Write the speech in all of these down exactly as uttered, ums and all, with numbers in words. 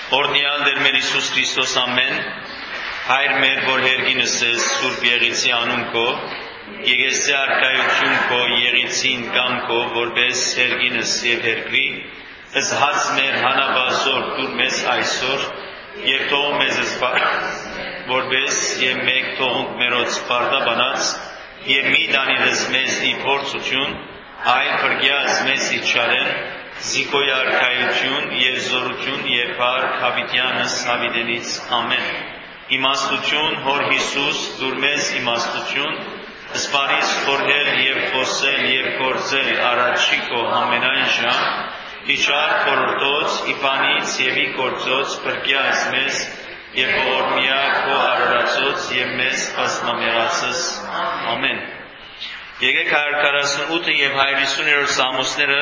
Օրնյալ Տեր մեր Հիսուս Քրիստոս ամեն, Հայր մեր, որ հերգինս ես Սուրբ Եղիցի անուն քո, եկեսցե արքայություն քո Եղիցին կամ քո, որպես հերգինս եւ հերգրի, ըստ մեր հանաբազոր դուր մեզ այսօր եւ թող մեզ զբաղ, որպես եւ մեկ թողունք մերոց բարդաբանած եւ մի դանիլս մեզ ի փորձություն, այլ փրկյաց մեզ ի չարեն, Զիկոյ արքայություն եւ զորություն եւ փառք հավիտյանս հավիտենից ամեն։ Իմաստություն հոր Հիսուս դուր մեզ իմաստություն, սպարիս խորհել եւ խոսել եւ գործել առաջի քո ամենայն ժամ, իջար խորհրդոց, իբանից եւ ի գործոց փրկյաց մեզ եւ ողորմիա քո արարածոց եւ մեզ ասմամեղացս ամեն։ Եկեք հարյուր քառասունութ եւ հարյուր հիսուներորդ սամոսները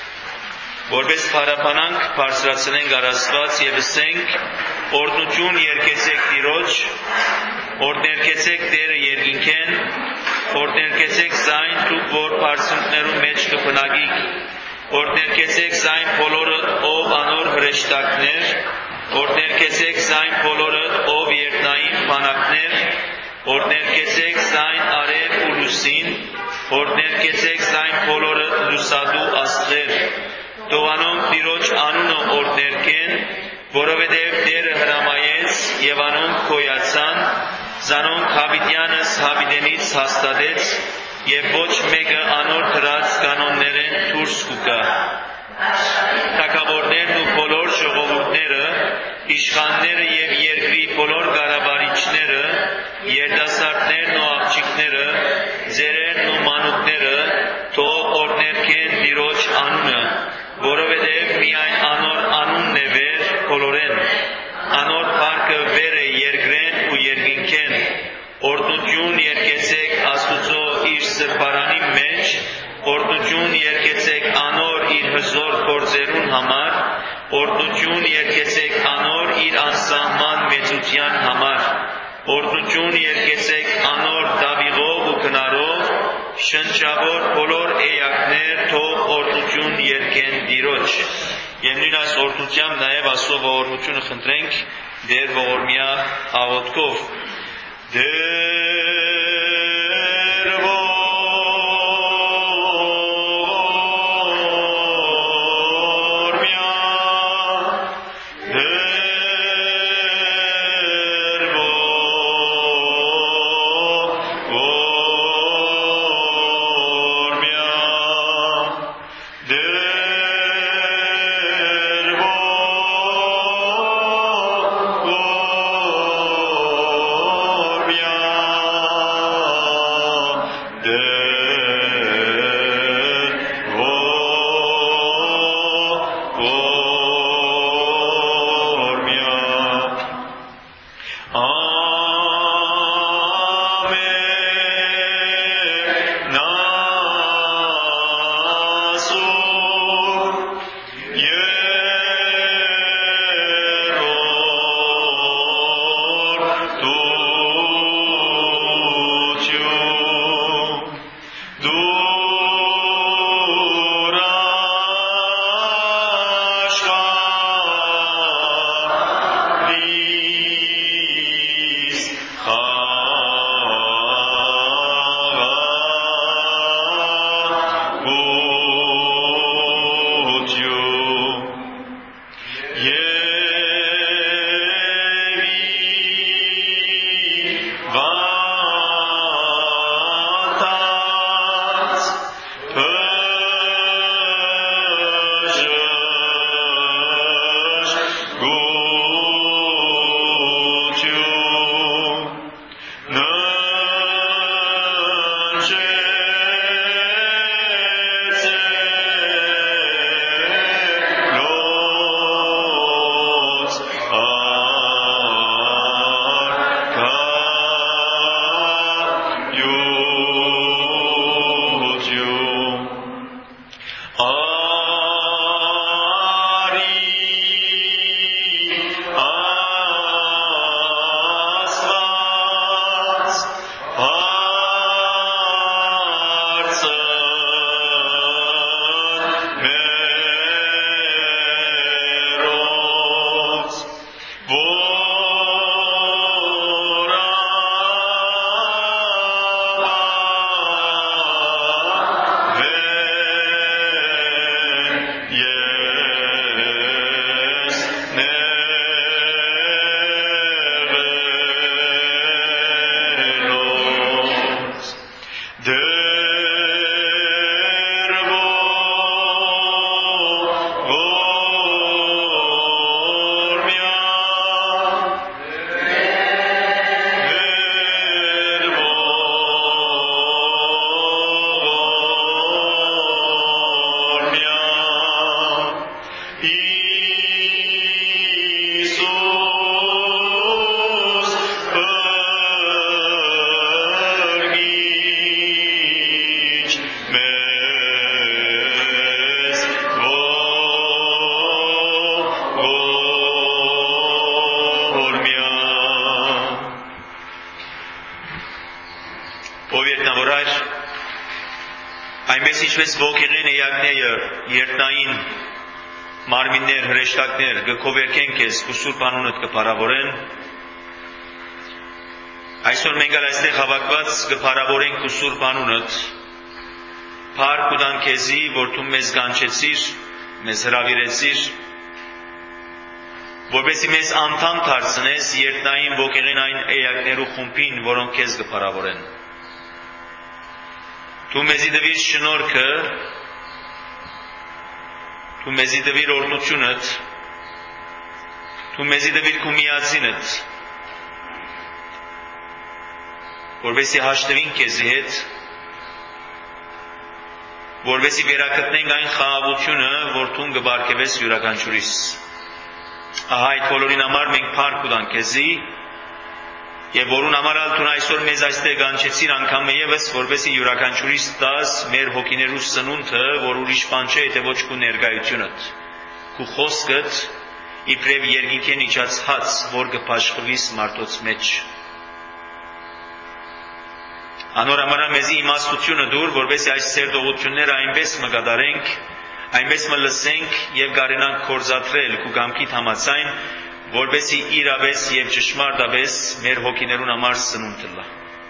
որպես փարապանանք բարձրացնենք առասված եւ ասենք օրդություն երկեցեք Տիրոջ, օրդներկեցեք Տերը երկինքեն, օրդներկեցեք զայն դուք որ բարձունքներու մեջ կբնակիք, օրդներկեցեք զայն բոլորը ով անոր հրեշտակներ, օրդներկեցեք զայն բոլորը ով երտնային բանակներ, օրդներկեցեք զայն արև ու լուսին, օրդներկեցեք զայն բոլորը լուսադու աստղեր, Տովանոնք Տիրոջ անունը օրդներկեն, որովհետև Տերը հրամայեց եւ անոնք քոյացան, զանոնք հավիտյանս հավիտենից հաստատեց եւ ոչ մեկը անոր դրած կանոններեն դուրս կուկա։ Թագավորներն ու բոլոր ժողովուրդները, իշխանները եւ երկրի բոլոր կառավարիչները, երիտասարդներն ու աղջիկները, ձերերն ու մանուկները թող օրդներկեն Տիրոջ անունը, որովհետև միայն անոր անունն է վեր բոլորեն, անոր փառքը վեր է երկրեն ու երկինքեն, օրդություն երկեցեք Աստուծո իր սրբարանի մեջ, օրդություն երկեցեք անոր իր հզոր գործերուն համար, օրդություն երկեցեք անոր իր անսահման մեծության համար, օրդություն երկեցեք անոր դավիղով ու գնարով, շնչավոր բոլոր էակներ թող օրդություն երկեն Տիրոջ։ Եվ նույն այս օրդությամբ նաև Աստծո ողորմությունը խնդրենք Տեր ողորմյա աղոթքով։ Տեր այնպես ինչպես ոգեղեն էակները երտնային մարմիններ, հրեշտակներ գկովերքեն քեզ ու Սուրբ անունդ կփառավորեն, այսօր մենք այստեղ հավաքված կփառավորենք ու Սուրբ անունդ, փառք ու տանք քեզի, որ դու մեզ կանչեցիր, մեզ հրավիրեցիր, որպեսզի մեզ անդամ դարձնես երտնային ոգեղենային էակներու խումբին, որոնք քեզ կփառավորեն։ Դու մեզի տվիր շնորհքը, դու մեզի տվիր օրհնությունդ, դու մեզի տվիր քո միածինդ, որպեսզի հաշտվենք քեզի հետ, որպեսզի վերակտնենք այն խաղաղությունը, որ դու կբարգեւես յուրաքանչյուրիս։ Ահա այդ բոլորին համար մենք փառք կտանք քեզի, եւ որուն համար ալ դու այսօր մեզ այստեղ կանչեցիր անգամ եւս, որպեսզի յուրաքանչյուրիս տաս մեր հոգիներու սնունդը, որ ուրիշ բան չէ, թե ոչ քո ներկայությունդ, քո խոսքդ, իբրև երկինքեն իջած հաց, որ կփաշխվիս մարդոց մեջ։ Անոր համար մեզի իմաստությունը դուր, որպեսզի այս ցերդողությունները այնպես մկատարենք, այնպես մը լսենք եւ կարենանք կորզատրել քու կամքիդ համաձայն, որպեսզի իրավես եւ ճշմարտաբես մեր հոգիներուն համար սնունդ լա։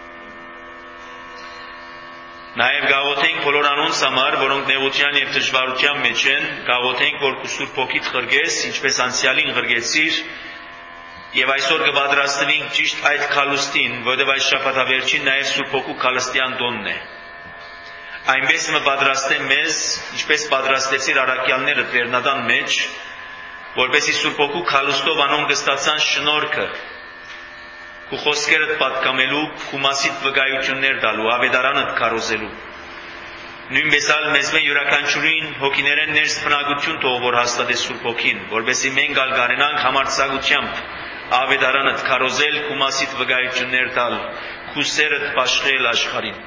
Նաեւ գաղութենք բոլոր անոնց համար, որոնք նեղության եւ դժվարության մեջ են, գաղութենք, որ քու Սուրբ Հոգիդ ղրգես, ինչպես անցյալին ղրգեցիր, եւ այսօր կպատրաստվենք ճիշտ այդ քալուստին, որովհետեւ այս շաբաթավերջին նաեւ Սուրբ Հոգու քալստյան տոնն է։ Այնպես մը պատրաստեմ մեզ, ինչպես պատրաստեցիր առաքյալները Տերնադան մեջ, որպեսզի Սուրբ Հոգու քալուստով անոն կստացան շնորհքը, քու խոսքերդ պատկամելու, քու մասիդ վկայություններ տալու, ավետարանդ քարոզելու։ Նույնպես ալ մեզ մե յուրաքանչյուրին հոգիներեն ներս բնակություն թող որ հաստատե Սուրբ Հոգին, որպեսզի մենք ալ կարենանք համարձակությամբ ավետարանդ քարոզել, քու մասիդ վկայություններ տալ, քու սերդ պաշխել աշխարհին։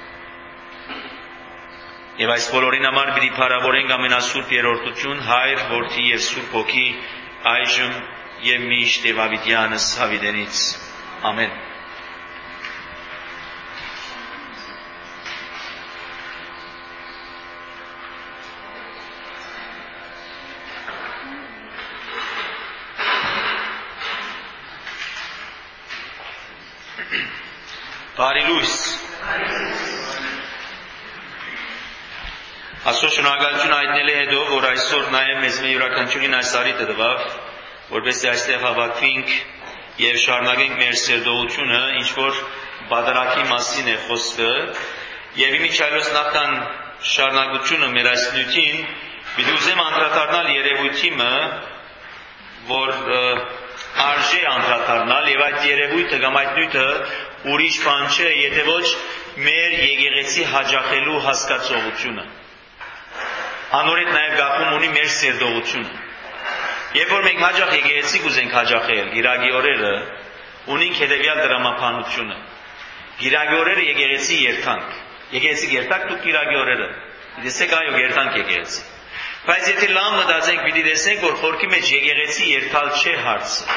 Եվ այս բոլորին համար պիտի փառավորենք ամենասուրբ երրորդություն, Հայր, Որդի եւ Սուրբ Հոգի, այժմ եւ միշտ եւ ավիտյանս հավիտենից։ Ամեն։ Բարի լույս։ Աստծո շնորհակալություն հայտնելու հետո, որ այսօր նաև մեզ մի յուրաքանչյուրին այս առիթը տվավ, որպեսզի այստեղ հավաքվենք եւ շարունակենք մեր սերտողությունը, ինչ որ բادرակի մասին է խոսքը, եւ իմիջայլոց նախքան շարունակությունը մեր այս նյութին, պիտի ուզեմ անդրադառնալ երևույթի մը, որ արժե անդրադառնալ եւ այդ երևույթը կամ այդ նյութը ուրիշ բան չէ, եթե ոչ մեր եկեղեցի հաջախելու հասկացողությունը։ Անորդ նաև գաղում ունի մեր սերտողությունը։ Երբ որ մենք հաջախ եկեղեցի կուզենք հաջախել, գիրագի օրերը ունենք հետևյալ դրամապանությունը։ Գիրագի օրերը եկեղեցի երթանք։ Եկեղեցի երթանք դուք գիրագի օրերը։ Դեսեք այո երթանք եկեղեցի։ Բայց եթե լավ մտածենք, պիտի տեսնենք, որ խորքի մեջ եկեղեցի երթալ չէ հարցը։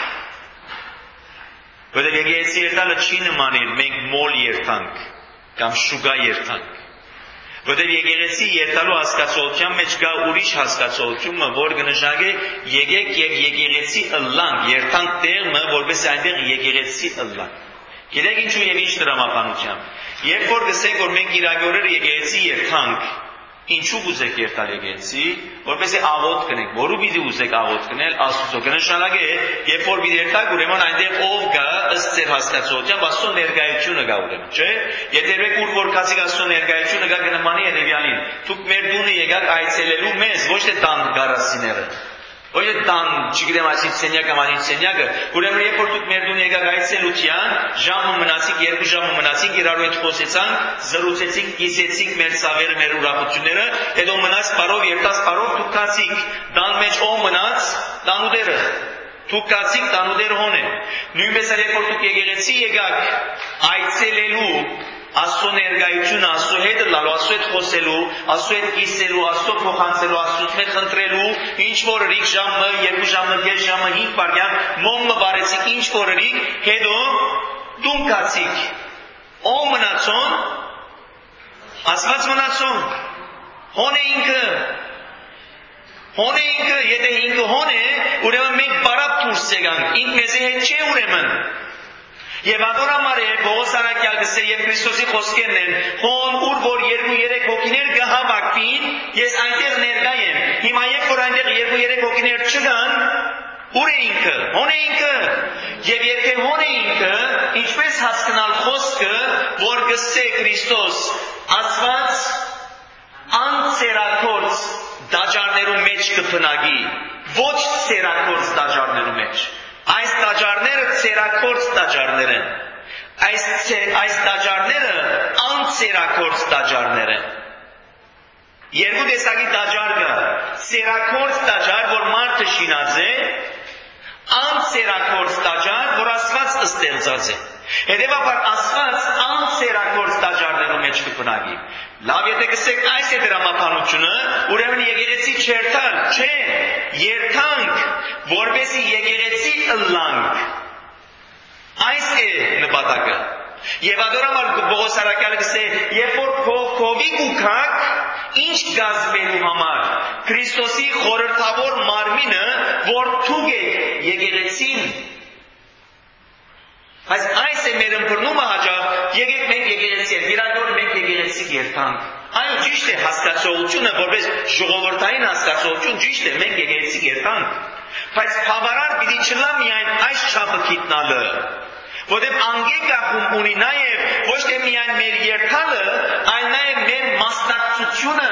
Որտեղ եկեղեցի երթալը չի նմանիր մենք մոլ երթանք կամ շուգա երթանք։ Որտեղ եկեղեցի երթալու հասկացողության մեջ կա ուրիշ հասկացողություն, որ կնշանակե եկեք եւ եկեղեցի ըլլանք, երթանք տեղը, որպես այնտեղ եկեղեցի ըլլանք։ Գիտեք ինչու եւ ինչ դրամապանությամբ։ Երբ որ գսենք, որ մենք իրագորերը եկեղեցի երթանք, ինչու ուզեք երթալ եկեղեցի, որպեսզի աղոթ կնենք, որու պիտի ուզեք աղոթ կնել, Աստծո կնշանակե, երբ որ պիտի երթալ, ուրեմն այնտեղ ով գա ըստ ձեր հասկացողությամբ, Աստծո ներկայությունը գա ուրեմն, չէ՞։ Եթե եք ուր որ կացիկ Աստծո ներկայությունը գա կնմանի հետևյալին, դուք մեր տունը եկաք այցելելու մեզ, ոչ թե տան գարասիները։ Ոչ թե տան, չգիտեմ, այսին սենյակը, այսին սենյակը, ուրեմն երբ որ դուք մեր տուն եկաք այցելության, ժամը մնացիք, երկու ժամը մնացինք, իրար հետ խոսեցանք, զրուցեցինք, կիսեցինք մեր ցավերը, մեր ուրախությունները, հետո մնաց բարով, երթաց բարով, դուք կացիք, տան մեջ ով մնաց, տանուտերը, դուք կացիք, տանուտերը հոն է։ Նույնպես երբ որ դուք եկեղեցի եկաք այցելելու Աստծո ներկայությունը, Աստծո հետ լալու, Աստծո հետ խոսելու, Աստծո հետ կիսելու, Աստծո փոխանցելու, Աստծո հետ խնդրելու, ինչ որ ռիկ ժամը, երկու ժամը, կես ժամը, հինգ վայրկյան, մոմը բարեցիք, ինչ որ ռիկ, հետո տուն կացիք։ Ո մնացոն, Աստված մնացոն։ Հոն է ինքը։ Հոն է ինքը, եթե ինքը հոն է, ուրեմն մենք բարապ դուրս եկանք, ինք մեզի հետ չէ ուրեմն։ Եվ ադորամար է Պողոս առաքյալ գսե եւ Քրիստոսի խոսքերն են, հոն ուր որ երկու երեք հոգիներ կհավաքվին, ես այնտեղ ներկա եմ։ Հիմա երբ որ այնտեղ երկու երեք հոգիներ չկան, ուր է ինքը, հոն է ինքը։ Եվ եթե հոն է ինքը, ինչպես հասկանալ խոսքը, որ գսե Քրիստոս, Աստված անցերակորց դաջարներու մեջ կփնագի, ոչ ցերակորց դաջարներու մեջ։ Այս դաջարները ցերակորց դաջարներ են։ Այս այս դաջարները անցերակորց դաջարներ են։ Երկու տեսակի դաջար կա։ Ցերակորց դաջար, որ մարդը շինած է, անցերակորց դաջար, որ Աստված ստեղծած է։ Հետևաբար Աստված անցերակորց դաջարներու մեջ կփնագի։ Լավ, եթե գսեք այս է դրամապանությունը, ուրեմն եկեղեցի չերթալ, չէ, երթանք, որպեսի եկեղեցի ըլլանք։ Այս է նպատակը։ Եվ ադորամալ Պողոս առաքյալը գսե, երբ որ քովի գուքակ, ինչ գազմելու համար, Քրիստոսի խորհրդավոր մարմինը, որ թուգ է եկեղեցին։ Այս այս է մեր ըմբռնումը հաջող, եկեք մենք եկեղեցի ենք, իրակորդ մենք եկեղեցի երթանք։ Այո, ճիշտ է հասկացողությունը, որպես ժողովրդային հասկացողություն, ճիշտ է, մենք եկեղեցի երթանք։ Բայց բավարար պիտի չլա միայն այս չափը գիտնալը, որտեղ անգեգախում ունի նաև ոչ թե միայն մեր երթալը, այլ նաև մեր մասնակցությունը։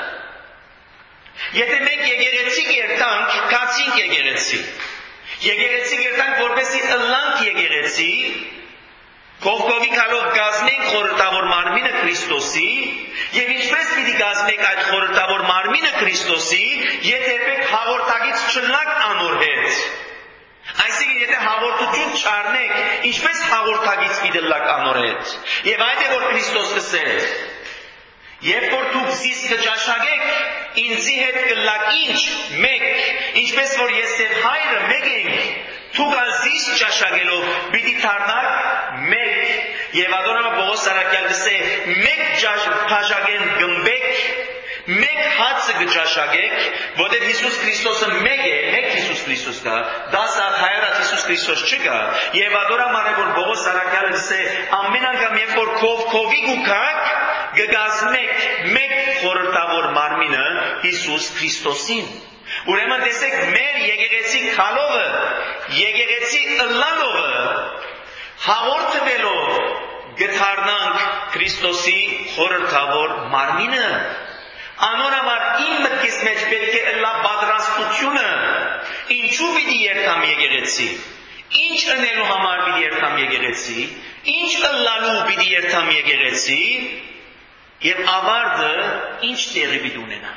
Եթե մենք եկեղեցի երթանք, կացինք եկեղեցի։ Եկեղեցի երթանք, որպեսի ըլլանք եկեղեցի, կողքովի քալով գազմենք խորհրդավոր մարմինը Քրիստոսի, եւ ինչպես պիտի գազմենք այդ խորհրդավոր մարմինը Քրիստոսի, եթե պետք հաղորդակից չլնակ անոր հետ։ Այսինքն եթե հաղորդություն չառնեք, ինչպես հաղորդակից պիտի լակ անոր հետ։ Եվ այդ է որ Քրիստոս կսեր։ Երբ որ դուք զիս կճաշակեք, ինձի հետ կլակ ինչ, մեկ, ինչպես որ ես եւ հայրը մեկ ենք, դուք զիս ճաշակելով պիտի դառնաք մեկ։ Եվ ադոնամը Պողոս առաքյալ գսե, մեկ ճաշակեն գմբեք, մեկ հացը կճաշակեք, որտեղ Հիսուս Քրիստոսը մեկ է, մեկ Հիսուս Քրիստոս կա, դասած հայրած Հիսուս Քրիստոս չկա։ Եվ ադորամար է որ Պողոս առաքյալը գսե, ամեն անգամ երբ որ քով քովի գուքակ, գգազմեք մեկ խորհրդավոր մարմինը Հիսուս Քրիստոսին։ Ուրեմն տեսեք մեր եկեղեցի քալովը, եկեղեցի ըլլալովը, հաղորդվելով գթարնանք Քրիստոսի խորհրդավոր մարմինը։ Անոր համար իմ մտքիս մեջ պետք է ըլլա պատրաստությունը, ինչու պիտի երթամ եկեղեցի, ինչ ընելու համար պիտի երթամ եկեղեցի, ինչ ըլլալու պիտի երթամ եկեղեցի, եւ ավարտը ինչ տեղի պիտի ունենա։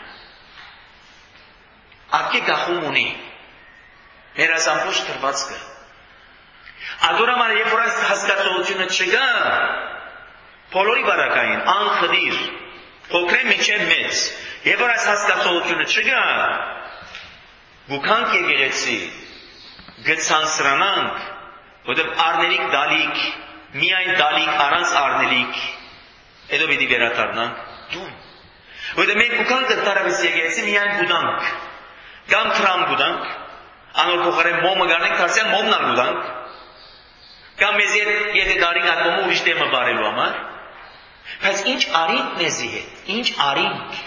Ակե գախում ունի հերազամբուշ թրվածքը։ Ադորամար երբ որ այս հասկացողությունը չկա, բոլորի բարակային, անխդիր, փոքրեն միջև մեծ, երբ որ այս հասկացողությունը չկա, գուքանք եկեղեցի, գցանցրանանք, որտեղ առնելիք դալիք, միայն դալիք առանց առնելիք, հետո պիտի վերադառնանք դուն։ Որտեղ մենք գուքանք դատարավից եկեղեցի միայն գուտանք, կամ թրամ գուտանք, անոր փոխարեն մոմը գանենք, թարսյան մոմն ան գուտանք, կամ մեզ եթե դարինք այդ մոմը ուրիշ տեմը բարելու համար, բայց ինչ արինք մեզի հետ, ինչ արինք,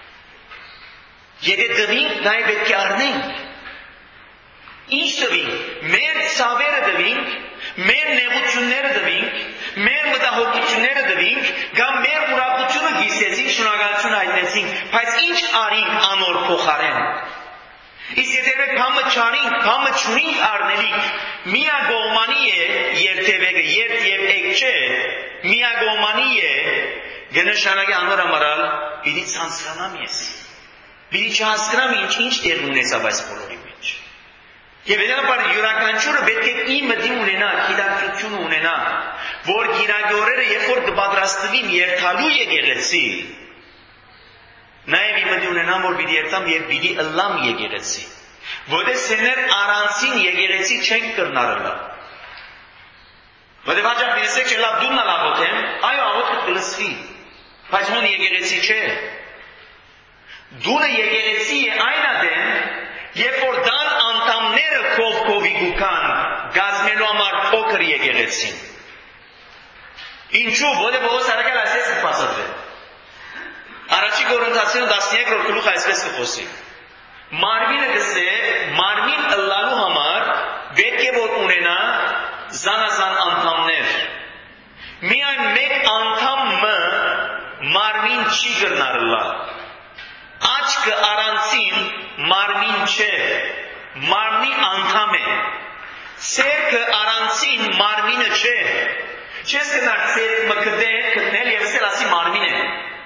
եթե դվինք, նաև պետք է առնենք, ինչ դվինք, մեր ցավերը դվինք, մեր նեղությունները դվինք, մեր մտահոգությունները դվինք, կամ մեր ուրախությունը գիսեցինք, շնորհակալություն հայտնեցինք, բայց ինչ արինք անոր փոխարեն։ Իսկ եթե մենք համը չարինք, համը չունենք առնելիք, միագողմանի է երթևեկը, երթ եւ եկ չէ, միագողմանի է, գնշանակի անոր ամարալ, պիտի ցանցրանամ ես, պիտի չհասկրամ ինչ ինչ տեղ ունեցավ այս բոլորի մեջ։ Եվ հետապար յուրականչուրը պետք է իմ մտի ունենա, գիտակցություն ունենա, որ գիրագորերը երբ որ կպատրաստվին երթալու եկեղեցի, նաև իմ մտի ունենամ, որ պիտի երթամ եւ պիտի ըլլամ եկեղեցի, որտեղ սեներ առանցին եկեղեցի չենք կրնարըլա։ Որտեղ հաջող դեսեք չէ լավ դունն ալ աղոթեմ, այո աղոթքը կլսվի, բայց հոն եկեղեցի չէ։ Դունը եկեղեցի է այն ադեն, երբ որ դան անդամները կով կովի գուքան գազմելու համար փոքր եկեղեցին։ Ինչու, որը Պողոս արաքյալ այսպես է փաստադրել։ Առաջի Կորինթացիներուն տասնյոթերորդ գլուխ այսպես կխոսի։ Մարմինը գսե, մարմին ըլլալու համար պետք է որ ունենա զանազան անդամներ։ Միայն մեկ անդամը մարմին չի գրնարլա։ Աչքը առանցին մարմին չէ, մարմնի անդամ է։ Սերքը առանցին մարմինը չէ։ Չես գնար սերքը գտնել եւ ասել ասի մարմին է։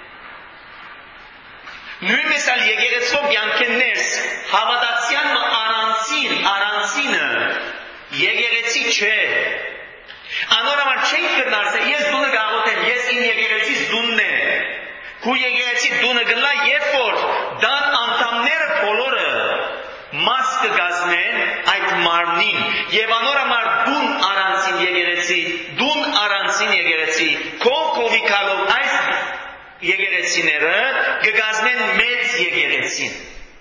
Նույնպես ալ եկեղեցով յանքեններս հավատացյան առանցին, առանցինը եկեղեցի չէ։ Անորոմար չենք գնար, ես դունը գաղութեմ, ես իմ եկեղեցիս դունն է։ Քու եկեղեցի դունը գնա, երբ որ դան անդամները բոլորը մաս կգազմեն այդ մարմնին եւ անորոմար դուն առանցին եկեղեցի, դուն առանցին եկեղեցի, քով քովի կալով այս եկեղեցիները կգազմեն մեծ եկեղեցին։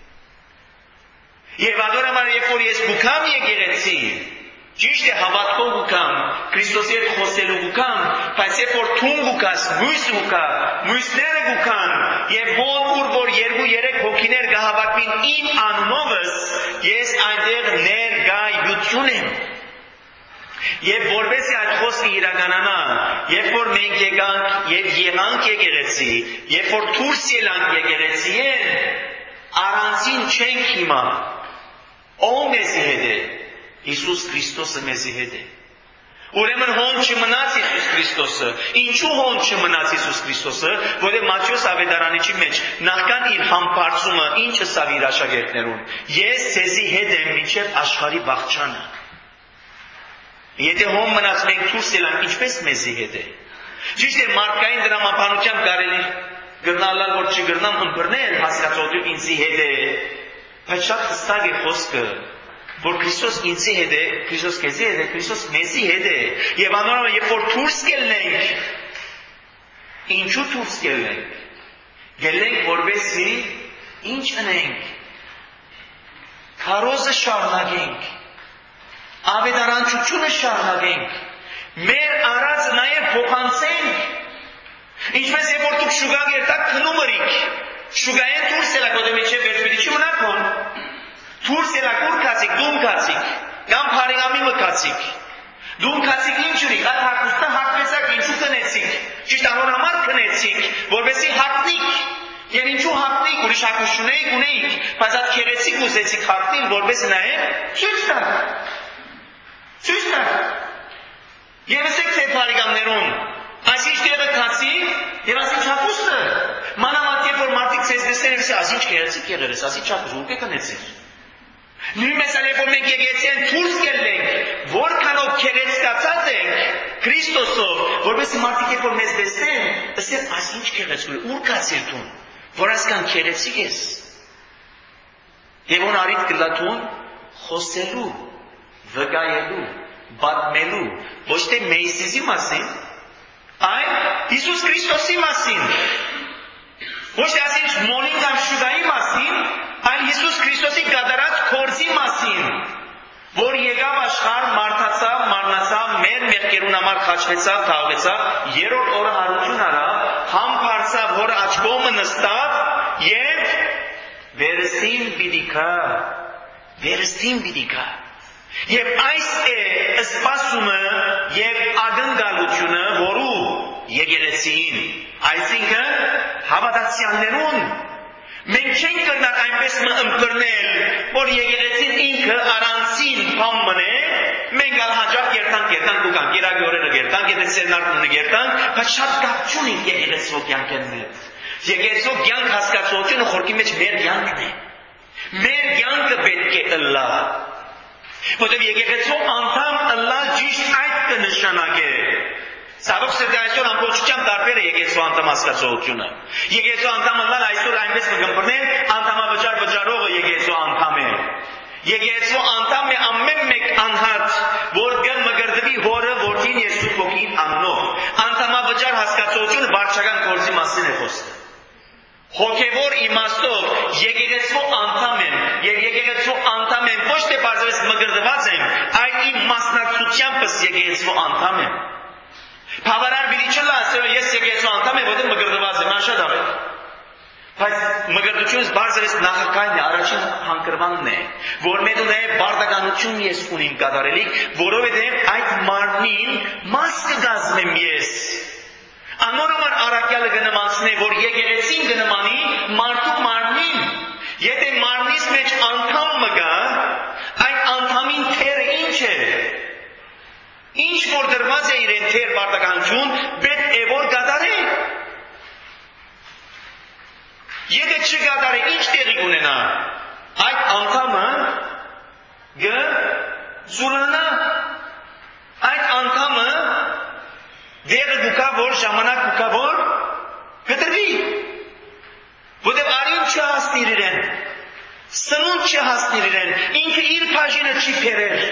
Եվ անորոմար երբ որ ես գուքամ եկեղեցի, ճիշտ է հավատքով գուքամ, Քրիստոսի հետ խոսելու գուքամ, բայց երբ որ թուն գուքաս, մույս գուքա, մույսները գուքան, եւ հոն ուր որ երկու երեք հոգիներ գահավաքվին իմ անունովս, ես այնտեղ ներկայություն եմ։ Եվ որպեսզի այդ խոսքը իրականանա, երբ որ մենք եկանք եւ եղանք եկեղեցի, երբ որ դուրս ելանք եկեղեցի են, առանցին չենք հիմա։ Ով մեզի հետ է։ Հիսուս Քրիստոսը մեզի հետ է։ Ուրեմն հոն չմնաց Հիսուս Քրիստոսը։ Ինչու հոն չմնաց Հիսուս Քրիստոսը, որը Մատթեոս ավետարանիչի մեջ նախքան իր համբարձումը ինչ ասավ իր աշակերտներուն։ Ես ցեզի հետ եմ մինչև աշխարհի վախճանը։ Եթե հոն մնաց մենք դուրս ելանք, ինչպես մեզի հետ է։ Ճիշտ է մարդկային դրամապանությամբ կարելի գրնալալ որ չգրնամ ըմբռնել հասկացողություն ինձի հետ է։ Բայց շատ հստակ է խոսքը, որ Քրիստոս ինձի հետ է, Քրիստոս քեզի հետ է, Քրիստոս մեզի հետ է։ Եվ անորոմը երբ որ դուրս գելենք, ինչու դուրս գելենք։ Գելենք որպեսզի ինչ անենք։ Քարոզը շարունակենք։ Ավետարանչությունը շարունակենք։ Մեր արածը նաև փոխանցենք։ Ինչպես երբ որ դուք շուգա գերտակ քնում ըրիք։ Շուգային դուրս ելակ ոտը միջև վերջվիդի չի մնակոն։ Դուրս ելակ ուր կացիք, դում կացիք, կամ փարիգամի մկացիք։ Դում կացիք ինչ ուրիք, այդ հարկուստը հարկվեցակ, ինչու կնեցիք, ճիշտ անոր համար կնեցիք, որպեսզի հարկնիք, եւ ինչու հարկնիք, ուրիշ հարկուշունեիք ունեիք, բայց այդ քեղեցիկ ուզեցիք հարկնիլ, որպեսզի նաև ցույց տաք, ցույց տաք։ Եվ ասեք թե փարիգամներուն, այսինչ տեղը կացիք, եւ ասի չափուստը, մանավանդ երբ որ մարդիկ ցեզ դեսեն, ասի ասինչ քեղեցիկ եղել ես, ասի չափուս ուր կնեցիք։ Նույնպես ալ երբ որ մենք եկեղեցին դուրս գելենք, որքանով քեղեցկացած ենք Քրիստոսով, որովհետեւ մարդիկ երբ որ մեզ տեսնեն, ասեն այսինչ քեղեցիկ, ուր կացիր դու, որ ասկան քեղեցիկ ես։ Եվ ուն արիտ կլատուն խոսելու, վկայելու, պատմելու, ոչ թե Մեսիզի մասին, այլ Հիսուս Քրիստոսի մասին։ Ոչ թե ասինչ մոնին կամ շուգայի մասին, այլ Հիսուս Քրիստոսի կատարած գործի մասին, որ եկավ աշխարհ, մարդացավ, մարմնացավ, մեր մեղքերուն համար խաչվեցավ, թաղվեցավ, երրորդ օրը հարություն արավ, համբարձավ, հոր աջ կողմը նստավ եւ վերստին պիտի գա, վերստին պիտի գա։ Եվ այս է սպասումը եւ ակնկալությունը, որու եկեղեցին, այսինքն հավատացյալներուն մենք չենք կրնար այնպես մը ըմբռնել, որ եկեղեցին ինքը առանցին բան մնե, մենք ալ հաջող գերտանք, գերտանք ու կանք, երագի օրերը գերտանք, եթե սերնարդունը գերտանք, բայց շատ կապ չունենք եկեղեցով կյանքեն մեջ։ Եկեղեցով կյանք հասկացողությունը խորքի մեջ մեր կյանքն է։ Մեր կյանքը պետք է ըլլա։ Որտեղ եկեղեցով անդամ ըլլալ ճիշտ այդ կնշանակե։ Սավոք սրտի այսօր ամբողջությամբ տարբեր է եկեղեցու անդամ հասկացողությունը։ Եկեղեցու անդամ ըլլալ այսօր այնպես կգմբռնեն, անդամավճար վճարողը եկեղեցու անդամ է։ Եկեղեցու անդամ է ամեն մեկ անհատ, որ գը մգրդվի հորը, որդին եւ Սուրբ Հոգին անունով։ Անդամավճար հասկացողությունը վարչական գործի մասին է խոսքը։ հոգևոր իմաստով եկեղեցու անդամ եմ, եւ եկեղեցու անդամ եմ ոչ թե բարձրապես մգրդված եմ, այլ իմ մասնակցությանպես եկեղեցու անդամ եմ։ Բավարար բիլի չլա, ասել ես եկեղեցու անդամ եմ, որտեղ մգրդված եմ, անշատ ավ է։ Բայց մգրդությունից բարձրից նախակայնն է, առաջին հանգրվանն է, որ մեծ նաև բարդականություն ես ունիմ կատարելիք, որովհետև այդ մարմնին մաս կգազմեմ ես։ Անորոման առակյալը կնմանցնե, որ եկեղեցին կնմանի մարդու մարմնին։ Եթե մարմնից մեջ անդամ մգա, այդ անդամին թերը ինչ է։ Ինչ որ դրված է իրեն թեր բարդականություն, պետք է որ կատարե։ Եթե չկատարե, ինչ տեղի ունենա, այդ անդամը գզուրանա, այդ անդամը դեղը գուկա, որ ժամանակ գուկա, որ գտրվի, որտև արյուն չհասնիր իրեն, սնունդ չհասնիր իրեն, ինքը իր բաժինը չի փերեր։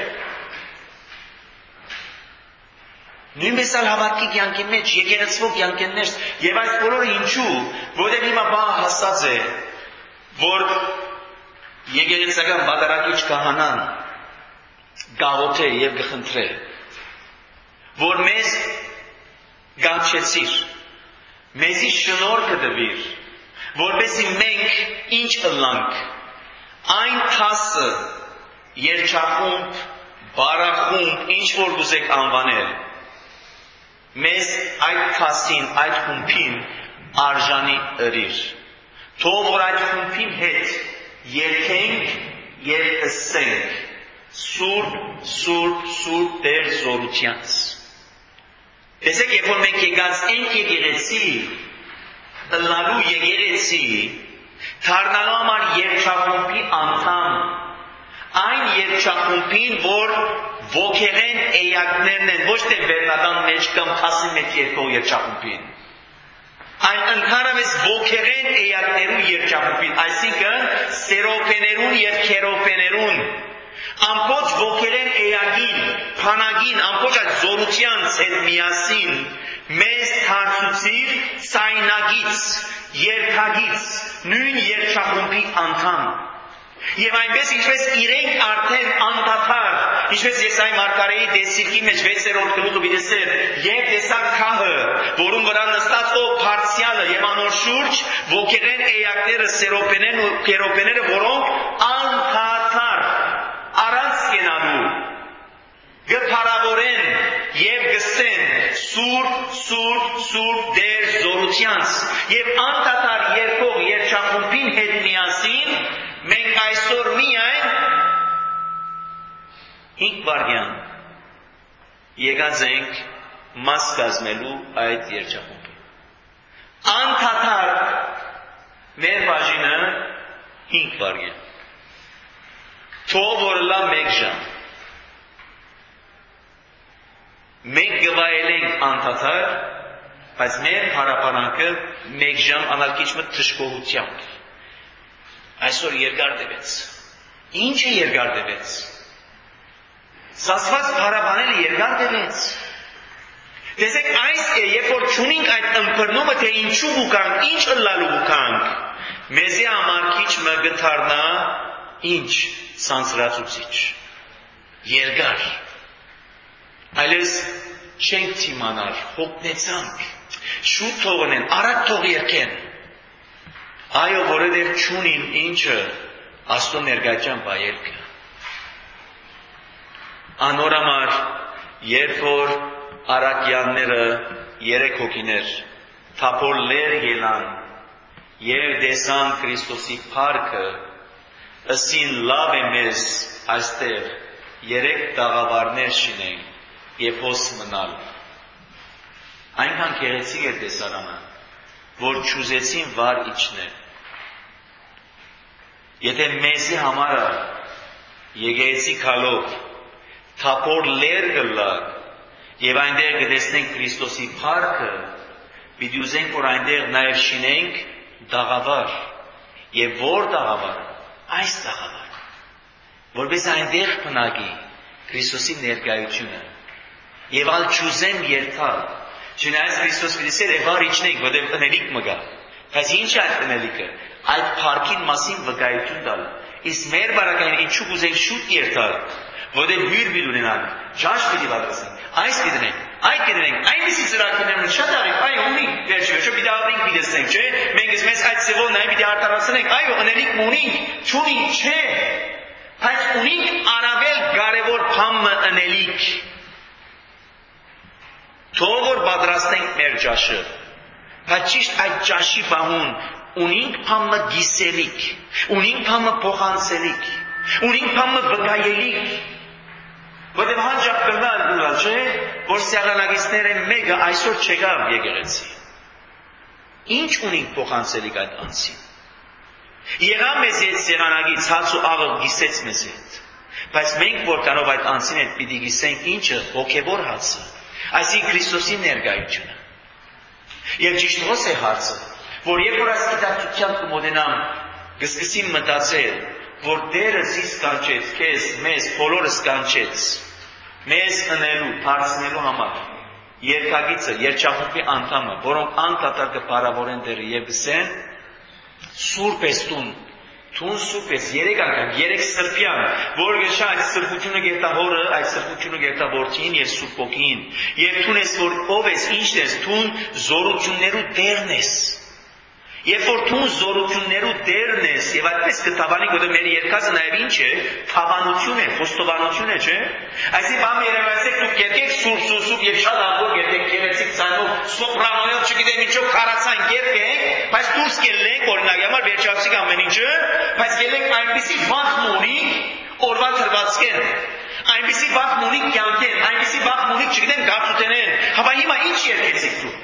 Նույնպես ալ հավատքի կյանքի մեջ, եկեղեցվո կյանքեններ, եւ այս բոլորը ինչու, որտեղ հիմա բանը հասած է, որ եկեղեցական բادرակիչ կահանան գաղութե եւ գխնդրե, որ մեզ գանչեցիր, մեզի շնորհքը տվիր, որպեսզի մենք ինչ ըլլանք, այն թասը, երջախումբ, բարախումբ, ինչ որ գուզեք անվանել, մեզ այդ թասին, այդ խումբին արժանի ըրիր։ Թող որ այդ խումբին հետ երկենք և ըսենք Սուրբ, Սուրբ, Սուրբ Տեր զորությանց։ Տեսեք, երբ որ մենք եկած ենք եկեղեցի, ըլլալու եկեղեցի, դառնալու համար երջախումբի անդամ, այն երջախումբին, որ ոգեղեն էյակներն են, ոչ թե վերնական մեջ կամ թասի մեջ երկող երջախումբին, այն ընդհանրապես ոգեղեն էյակներու երջախումբին, այսինքն սերոպեներուն եւ քերոպեներուն, ամբողջ ոգեղեն էյակին, փանագին, ամբողջ այդ զորությանց հետ միասին մեզ թարցուցիր ցայնագից, երկագից, նույն երջախումբի անդամ։ Եվ այնպես ինչպես իրենք արդեն անդադար, ինչպես Եսայի մարգարեի դեսիլքի մեջ վեցերորդ գլուխը բիդեսեր, եւ տեսակ քահը, որում վրա նստած ով բարձյալը եւ անոր շուրջ ոգեղեն էյակները, սերոպեներն ու քերոպեները, որոնք անդադար առանց կենալու գփարավորեն եւ գսեն Սուրբ, Սուրբ, Սուրբ Տեր զորությանց եւ անդադար երկող երջախումբին հետ միասին մենք այսօր միայն հինգ վայրկյան եկած ենք մաս կազմելու այդ երջախումբին։ Անդադար մեր բաժինը հինգ վայրկյան։ Թող որ լա մեկ ժամ։ Մենք գվայելենք անդադար, բայց մեր հարաբանանքը մեկ ժամ անալքիչ մը թշկողությամբ։ Այսօր երկար տևեց։ Ինչ է երկար տևեց։ Սասված հարաբանելը երկար տևեց։ Տեսեք, այս է, երբ որ չունենք այդ ըմբռնումը, թե ինչու գուկանք, ինչ ըլլալու գուկանք, մեզի համար քիչ մը գթարնա ինչ սանձրացուցիչ։ Երկար։ Այլես չենք թիմանար, հոգնեցանք, շուտ թողնեն, արագ թող երկեն։ Այո, որովհետև չունին ինչը Աստծո ներկայության բայելքը։ Անորամար, երբ որ առակյանները երեք հոգիներ թափոր լեր ելան եւ տեսան Քրիստոսի փառքը, ըսին լավ է մեզ այստեղ երեք տաղավարներ շինենք եւ հոս մնալ։ Այնքան գեղեցիկ է տեսարանը, որ չուզեցին վար իջնել։ Եթե մեզի համարը եկեղեցի քալով թափոր լեր գլա եւ այնտեղ կտեսնենք Քրիստոսի փառքը, պիտի ուզենք որ այնտեղ նաեւ շինենք դաղավար եւ որ դաղավար, այս դաղավար, որպես այնտեղ բնակի Քրիստոսի ներկայությունը եւ ալ չուզեմ երթալ, չնայած Քրիստոս պիտի սեր է վար իջնենք, որտեղ ընելիք մգա, Բայց ինչ է այդ ընելիքը։ Այդ փառքին մասին վկայություն տալ։ Իսկ մեր բարակային ինչու կուզենք շուտ երթալ, որտեղ հյուր պիտի ունենանք, ջաշ պիտի պատրաստենք, այս պիտի դնենք, այդ պիտի դնենք, այնպիսի ծրագրերն շատ արի, այ ունի, վերջի վերջո պիտի ապրենք պիտի ստենք, չէ՞։ Մենք մեզ այդ ծևով նայ պիտի արտարացնենք, այո, ընելիք ունենք, չունենք, չէ։ Բայց ունենք առավել կարևոր բանը ընելիք։ Թող որ պատրաստենք մեր ջաշը։ Բայց ճիշտ այդ ջաշի բահուն ունենք բանը գիսելիք, ունենք բանը փոխանցելիք, ունենք բանը վկայելիք։ Որտեղ հաջող կրնալ դուրալ, չէ, որ սեղանագիցները մեկը այսօր չեկավ եկեղեցի։ Ինչ ունենք փոխանցելիք այդ անձին։ Եղավ մեզ հետ սեղանագից հաց ու աղը գիսեց մեզ հետ։ Բայց մենք որքանով այդ անձին հետ պիտի գիսենք ինչը հոգևոր հացը, այսինքն Քրիստոսի ներկայությունը։ Եվ ճիշտ ո՞ս է հարցը, որ երբ որ այս գիտակցությամբ կմոտենամ, կսկսեմ մտածել, որ Տերը զիս կանչեց, քեզ, մեզ, բոլորս կանչեց, մեզ ընելու, բարձնելու համար, երկագիծը, երջախումբի անդամը, որոնք անդադար կփառավորեն Տերը եւ գսեն, Սուրբ ես տուն, տուն սուրբ ես, երեք անգամ, երեք սրբյան, որ գշա այդ սրբությունը գերտա հորը, այդ սրբությունը գերտա որդին եւ Սուրբ Ոգին, եւ տուն ես, որ ով ես, ինչ ես, տուն զորություններու Տերն ես։ Երբ որ դու զորություններու Տերն ես եւ այդպես կթավանի, որ մեր երկազը նաեւ ինչ է, թավանություն է, խոստովանություն է, չէ՞։ Այսինքն բամ երևացեք դուք երկեք սուրբ սուրբ եւ շատ անգոր երկեք գեղեցիկ ցանով, սոպրանոյով չգիտեմ ինչով քարացան երկեք, բայց դուրս կելենք օրինակ համար վերջացիկ ամեն ինչը, բայց ելենք այնպեսի վախ մունի, օրվա ծրվածքեն, այնպեսի վախ մունի կյանքեն, այնպեսի վախ մունի չգիտեմ գացուտենեն, հավա հիմա ինչ երկեցիք դուք։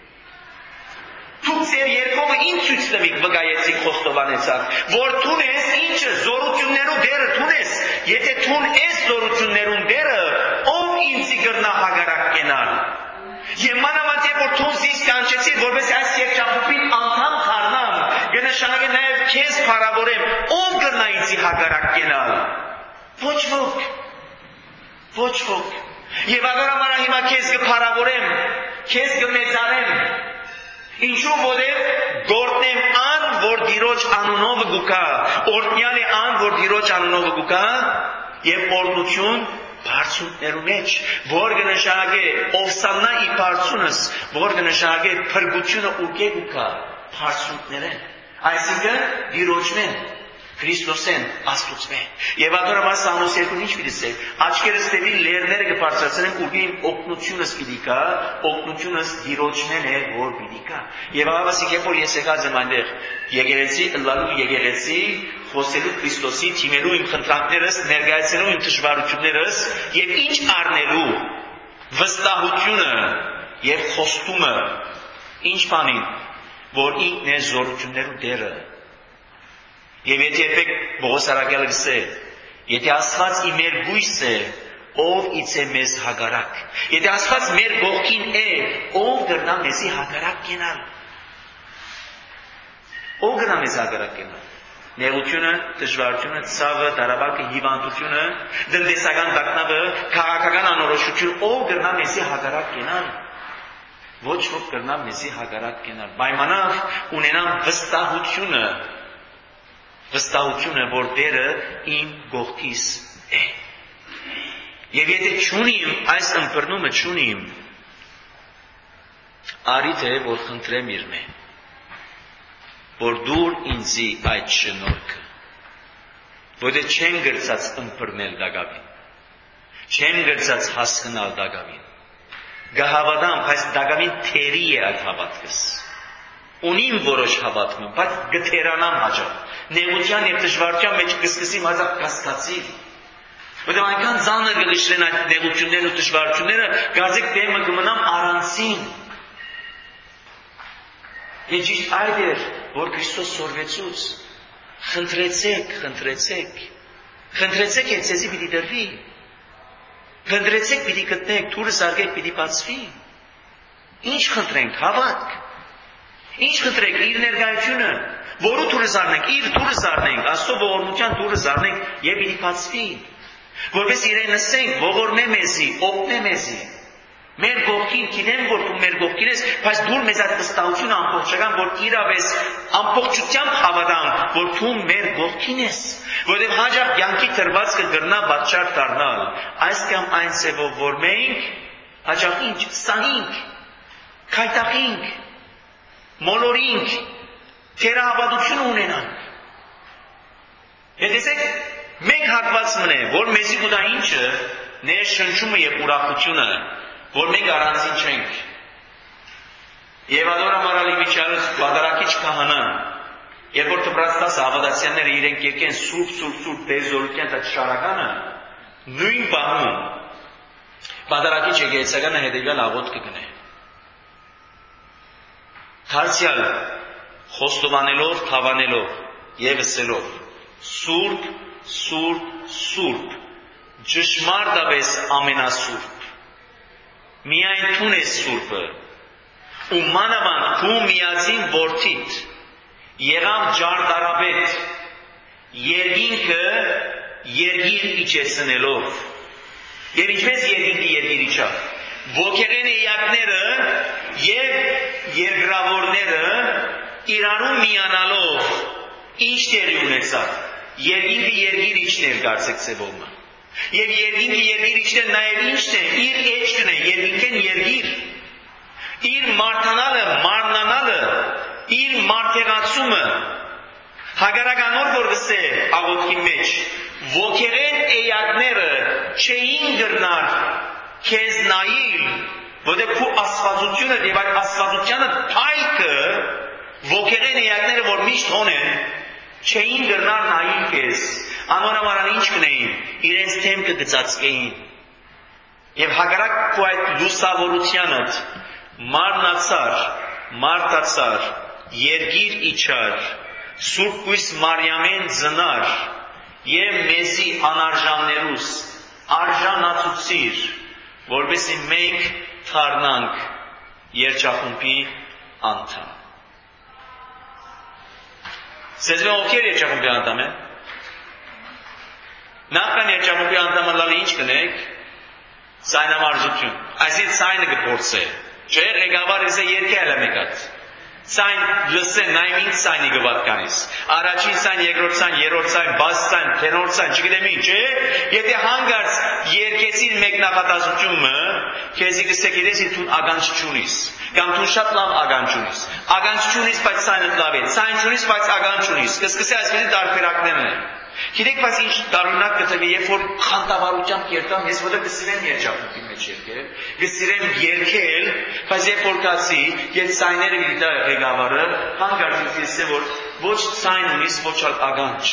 Դուք ձեր երկողը ինչ ցույց տվիք վկայեցիք խոստովանեցաք, որ դուն ես ինչը զորություններու դերը դուն ես, եթե դուն ես զորություններուն դերը, ով ինձի գրնա հագարակ կենալ։ Եվ մանավանդ երբ որ դուն զիս կանչեցիր, որպես այս երջախումբին անդամ դառնամ, կնշանակի նաև քեզ փառավորեմ, ով գրնա ինձի հագարակ կենալ։ Ոչ ոք, ոչ ոք։ Եվ ագար ամարա հիմա քեզ կփառավորեմ, քեզ կմեծարեմ, ինչու որև գործնեմ ան, որ դիրոջ անունով գուկա, օրտնյալ է ան, որ դիրոջ անունով գուկա, և օրնություն բարձունքներու մեջ, որ կնշանակե ովսաննա ի բարձունս, որ կնշանակե փրկությունը ուկե գուկա, բարձունքներեն, այսինքն դիրոջմեն, Քրիստոսեն, Աստուծմեն։ Եվ ադորամար Սամոս երկուն ինչ պիտի սեր, աչքերս տևի լերները կպարձրացնեմ ուղի օգնությունս պիտի կա, օգնությունս դիրոջմեն է, որ պիտի կա։ Եվ աղավասիկ երբ որ ես եկած եմ այնտեղ եկեղեցի, ըլլալու եկեղեցի, խոսելու Քրիստոսի, թիմելու իմ խնդրանքներս, ներկայացնելու իմ դժվարություններս եւ ինչ առնելու վստահությունը եւ խոստումը, ինչ բանին, որ ինքն է զորություններու դերը։ Եվ եթե երբեք Պողոս Արաքյալը գսե, եթե Աստված իմ գույս է, ով իցե մեզ հագարակ, եթե Աստված մեր կողքին է, ով գրնա մեզի հագարակ կենալ, ով գրնա մեզ հագարակ կենալ, նեղությունը, դժվարությունը, ցավը, դարաբակը, հիվանդությունը, տնտեսական տագնապը, քաղաքական անորոշությունը, ով գրնա մեզի հագարակ կենալ, ոչ ոք գրնա մեզի հագարակ կենալ, պայմանավ ունենամ վստահությունը, վստահությունը, որ Տերը իմ կողքիս է։ Եվ եթե չունիմ, այս ըմբռնումը չունիմ, արիթ է, որ խնդրեմ իրմե, որ դուր ինձի այդ շնորհքը, որտեղ չեմ գրծած ըմբռնել դագավին, չեմ գրծած հասկանալ դագավին, գահավատամ, բայց դագավին թերի է այդ հավատքս, ունիմ որոշ հավատքում, բայց գթերանամ հաջող, նեղության և դժվարության մեջ կսկսիմ հազար կասկածի, որտեղ այնքան ծանր կլիշրեն այդ նեղություններն ու դժվարությունները, կարծեք դեմը կմնամ առանցին։ Եվ ճիշտ այդ էր, որ Քրիստոս սորվեցուց, խնդրեցեք, խնդրեցեք, խնդրեցեք և ձեզի պիտի դրվի, խնդրեցեք պիտի գտնեք, թուրը զարգեք պիտի բացվի, ինչ խնդրենք, հավատք, ինչ խնդրեք, իր ներկայությունը, որու թուրը զարնենք, իր թուրը զարնենք, Աստծո ողորմության թուրը զարնենք և պիտի բացվի, որպես իրեն նսենք, ողորմե մեզի, օգնե մեզի, Մեր գողքին, գիտեմ, որ դու մեր գողքին ես, բայց դու մեզ այդ վստահությունը ամբողջական, որ իրավես ամբողջությամբ հավատամ, որ դու մեր գողքին ես, որովհետև հաջող կյանքի դրվածքը գրնա պատճառ դառնալ, այս կամ այն ծևով, որ մենք հաջող ինչ, սահինք, քայտակինք, մոլորինք, թերահավատություն ունենանք։ Եթե տեսեք, մենք հատված մնե, որ մեզի կուտա ինչը, ներ շնչումը և ուրախությունը, որ մենք առանցին չենք։ Եվ ադորա մարալի միջարыз բադարակիչ կահանան, երբ որ տպրաստաս հավատացյանները իրենք երկեն սուրբ, սուրբ, սուրբ դեզորության դա շարականը, նույն բահում, բադարակիչ եկեղեցականը հետևյալ աղոտ կգնե։ Դարձյալ խոստովանելով, թավանելով և ըսելով, սուրբ, սուրբ, սուրբ, ճշմարտապես ամենասուրբ, միայն դու ես սուրբը, ու մանավանդ քու միածին որդիդ, եղավ ջարդարապետ, երկինքը երգիր իջեցնելով, և ինչպես երկինքը երգիր իջավ, ոգեղեն էյակները և երկրավորները իրարու միանալով ինչ տեղի ունեցավ, երկինքը երգիր իջներ կարծեք ծևոմը, և երկինքը երգիր իջներ նաև ինչն է, իր էջքն է, երկինքեն երգիր, իր մարդանալը, մարնանալը, իր մարդեղացումը, հագարականոր որ գսե աղոտքի մեջ, ոգեղեն էյակները չէին գրնար քեզ նայիլ, որտեղ քու աստվածությունը և այդ աստվածությանը փայքը ոգեղեն էյակները, որ միշտ հոնեն, չէին գրնար նայիլ քեզ, անորամարան ինչ կնեին, իրենց թեմքը գծածկեին։ Եվ հագարակ քու այդ լուսավորությանդ մարնացար, մարտացար, երգիր իջար, Սուրբ Կույս Մարիամեն ծնար և մեզի անարժաններուս արժանացուցիր, որպեսզի մենք դառնանք երջախումբի անդամ։ Սեզվեն ովքեր երջախումբի անդամ են։ Նախքան երջախումբի անդամը լալի ինչ կնեք, ցայնամարզություն, այսինքն ցայնը կփորձե, չէ, ղեկավարը զե երկե էլ մեկած, ցայն լսեն, նայում ինչ ցայնի գվատկանից, առաջին ցայն, երկրորդ ցայն, երրորդ ցայն, բաց ցայն, թենոր ցայն, չգիտեմ ինչ, չէ, եթե հանգարց երկեցին մեկ նախատասությունը, քեզի կսեք իրեսի դու ականջ չունիս, կամ դու շատ լավ ականջ ունիս, ականջ չունիս, բայց ցայնը լավ է, ցայն չունիս, բայց ականջ ունիս, կսկսի այսպիսի տարբերակներն են։ Գիտեք, բայց ինչ տարօրինակ կտվի, երբ որ խանդավառությամբ երգամ, ես որտեղ կսիրեմ երջախումբի մեջ երգել, կսիրեմ երգել, բայց երբ որ կացի, երբ ցայները գիտա ղեկավարը, հանկարծ ես ասեմ, որ ոչ ցայն ունիս, ոչ էլ ականջ։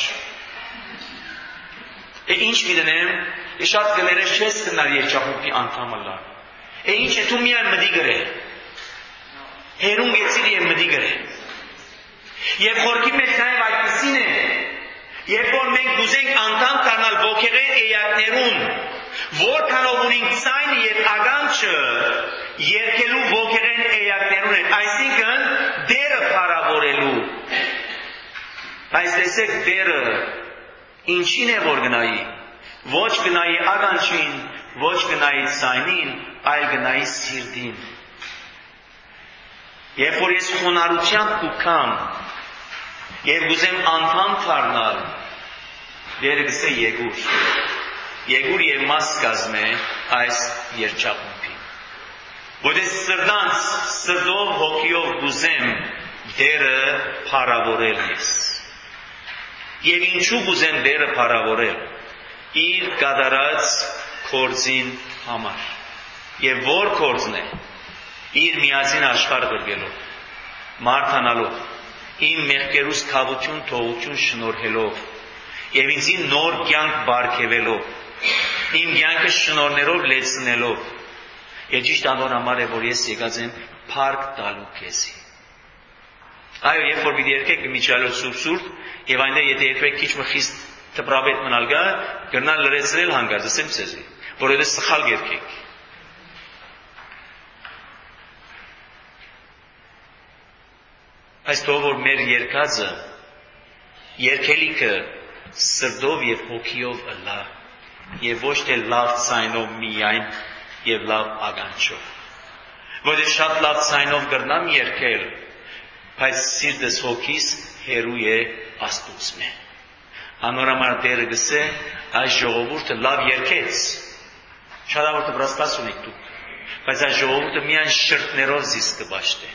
Է ինչ միտենեմ, շատ գներես չես կնար երջախումբի անդամը լան։ Է ինչ է, դու միայն մտի գրե։ Հերուն գեցիր և մտի գրե։ Եվ խորքի մեջ նաև այդպիսին է, երբ որ մենք գուզենք անդամ դառնալ ոգեղեն էյակներուն, որքանով ունենք ցայնը և ականջը երգելու ոգեղեն էյակներուն են, այսինքն դերը փառավորելու։ Բայց տեսեք դերը ինչին է որ գնայի, ոչ գնայի ականջին, ոչ գնայի ցայնին, այլ գնայի սիրտին։ Երբ որ ես խոնարհությամբ կուքամ, և գուզեմ անդամ դառնալ, դերը գսե եկուր, եկուր և մաս կազմե այս երջախումբին։ Որտեղ սրտանց, սրտով, հոգիով գուզեմ դերը փառավորել ես։ Եվ ինչու գուզեմ դերը փառավորել, իր կատարած գործին համար։ Եվ որ գործն է, իր միածին աշխարհ գրգելով, մարդանալով, իմ մեղքերուս քավություն, թողություն շնորհելով և ինձին նոր կյանք բարգևելով, իմ կյանքը շնորհներով լեցնելով, եւ ճիշտ անոր համար է, որ ես եկած եմ փառք տալու քեզի։ Այո, երբ որ պիտի երգեք միջալով սուրբ-սուրբ, եւ այնտեղ եթե երբեք քիչ մը խիստ տպրաբետ մնալ գա, կրնալ լրացնել հանգարց, ասեմ ցեզի, որովհետեւ սխալ երգեք։ Այս թող որ մեր երկածը, երկելիքը սրտով և հոգիով ըլա, և ոչ թե լավ ցայնով միայն, եւ լավ ականջով։ Որտեղ շատ լավ ցայնով գրնամ երգել, բայց սիրտս հոգիս հերու է Աստծուց մե։ Անորամար Տերը գսե այս ժողովուրդը լավ երգեց։ Շարավորտը բրաստաս ունեք դուք, բայց այս ժողովուրդը միայն շրտներով զիս կբաշտե։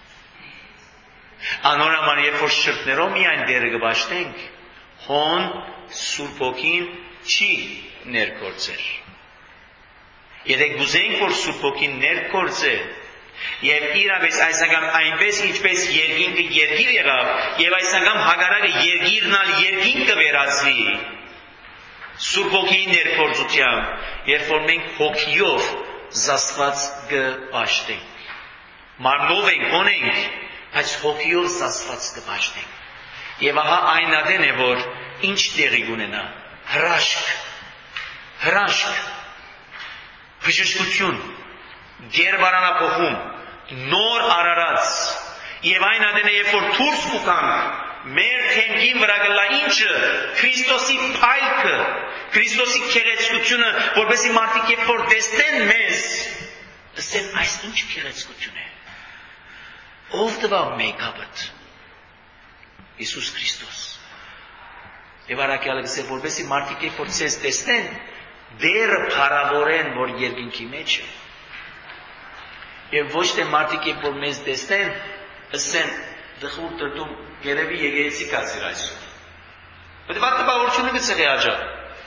Անորամար երբ որ շրտներով միայն Տերը կբաշտենք, հոն Սուրբ Հոգին չի ներգործեր։ Եթե գուզենք որ Սուրբ Հոգին ներգործե, եւ իրավես այս անգամ այնպես ինչպես երկինքը երգիր եղավ, եւ այս անգամ հագարակը երգիրնալ երկինք կվերածվի Սուրբ Հոգիի ներգործությամբ, երբ որ մենք հոգիով զասված կպաշտենք, մարմնով ենք, ունենք, բայց հոգիով զասված կպաշտենք։ Եվ ահա այն ադեն է, որ ինչ տեղի կունենա, հրաշք, հրաշք, բժշկություն, գերբարանափոխում, նոր արարած, եւ այն ադեն է, երբ որ դուրս կուկանք, մեր թեմքին վրա գլա ինչը, Քրիստոսի փայլքը, Քրիստոսի քեղեցկությունը, որպեսզի մարդիկ երբ որ տեսնեն մեզ, ասեն այս ինչ քեղեցկություն է։ Ով տվավ մեյքափը։ Իսուս Քրիստոս։ Եվ արաքյալը գսե, որպեսզի մարդիկ երբ որ ցես տեսնեն, դերը փառավորեն, որ երկինքի մեջ է։ Եվ ոչ թե մարդիկ երբ որ մեզ տեսնեն, ասեն դխուր տրտում երևի եկեղեցի կացիր այսօր։ Բայց այդ տպավորությունը գցեղի աջա։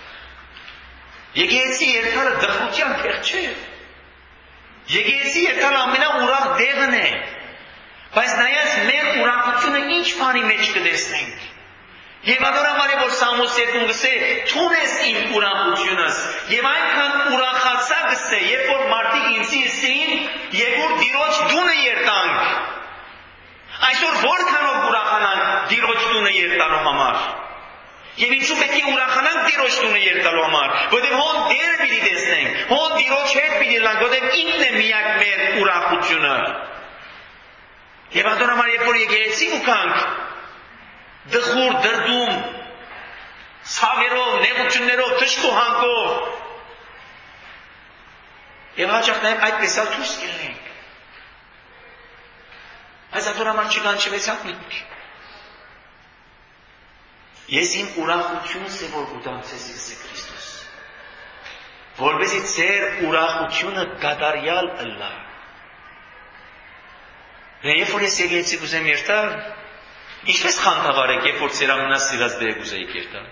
Եկեղեցի երթալը դխության տեղ չէ։ Եկեղեցի երթալը ամենաուրախ տեղն է։ Բայց նայած մեր ուրախությունը ինչ բանի մեջ կտեսնենք։ Եվ adorամար է որ Սամուս երկում գսե, թունես իմ ուրախությունս, եւ այնքան ուրախացա գսե, երբ որ մարդիկ ինձի ասեին, եկուր Տիրոջ դունը երտանք։ Այսօր որքանով ուրախանանք Տիրոջ դունը երտալու համար։ Եվ ինչու պետք է ուրախանանք Տիրոջ դունը երտալու համար, որտեղ հոն Տերը պիտի տեսնենք, հոն Տիրոջ հետ պիտի լանք, որտեղ ինքն է միակ մեր ուրախությունը։ Եվ adorամար երբ որ եկեղեցի ուկանք, դխուր, դրդում, ցավերով, նեղություններով, թշկուհանքով։ Եվ հաճախ նաև այդպեսալ դուրս կերնենք։ Այս adorամար չկանչվեցանք մենք։ Ես իմ ուրախությունս է որ կուտանցես Իսե Քրիստոս։ Որպեսզի ձեր ուրախությունը կատարյալ ըլլա։ Երբ որ ես եկեղեցի կուզեմ երթալ, ինչպես խանդավառ եք, երբ որ ձեր ամենասիրած դերը կուզեիք երթալ։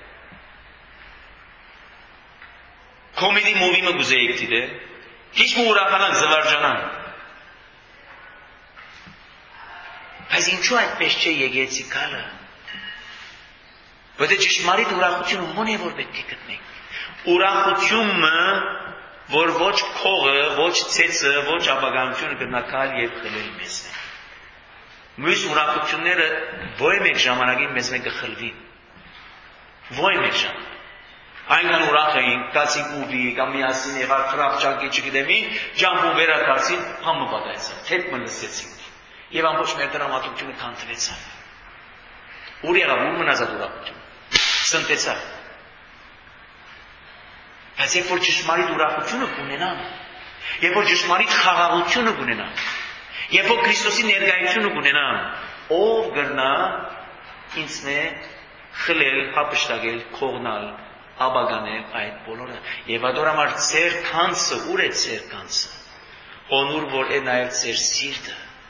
Կոմեդի մովիմը կուզեիք դիտել, քիչ մը ուրախանանք, զվարճանանք։ Բայց ինչու այդպես չէ եկեղեցի գալը։ Որտե ճշմարիտ ուրախությունը ո՞ն է որ պետք է գտնենք։ Ուրախությունը, որ ոչ փողը, ոչ ցեցը, ոչ ապագայությունը գտնակալ եւ խլել մեզ։ Մյուս ուրախությունները ո՞й մեկ ժամանակին մեզ մեկ կխլվին։ Ո՞й մեկ ժամանակ։ Այնքան ուրախ էինք, կացին ուվի, կամ միասին եղար խրախճակի չգիտեմի, ջամբուն վերադարձին, համը բադայցան, թեփ մը լսեցինք։ Եվ ամբողջ մեր դրամատուրգիությունը քանդվեցավ։ Ուր եղավ, ուր մնաց այդ ուրախությունը։ Սնտեցավ։ Բայց երբ որ ճշմարիտ ուրախությունը կունենամ, երբ որ ճշմարիտ խաղաղությունը կունենամ, երբ որ Քրիստոսի ներկայությունը կունենամ, ով կգնա ինձ մե խլել, հապշտակել, քողնալ, աբագանել այդ բոլորը։ Եվ adorամար ծեր քանցը, ուր է ծեր քանցը։ Օնուր որ է նաև ծեր սիրտը։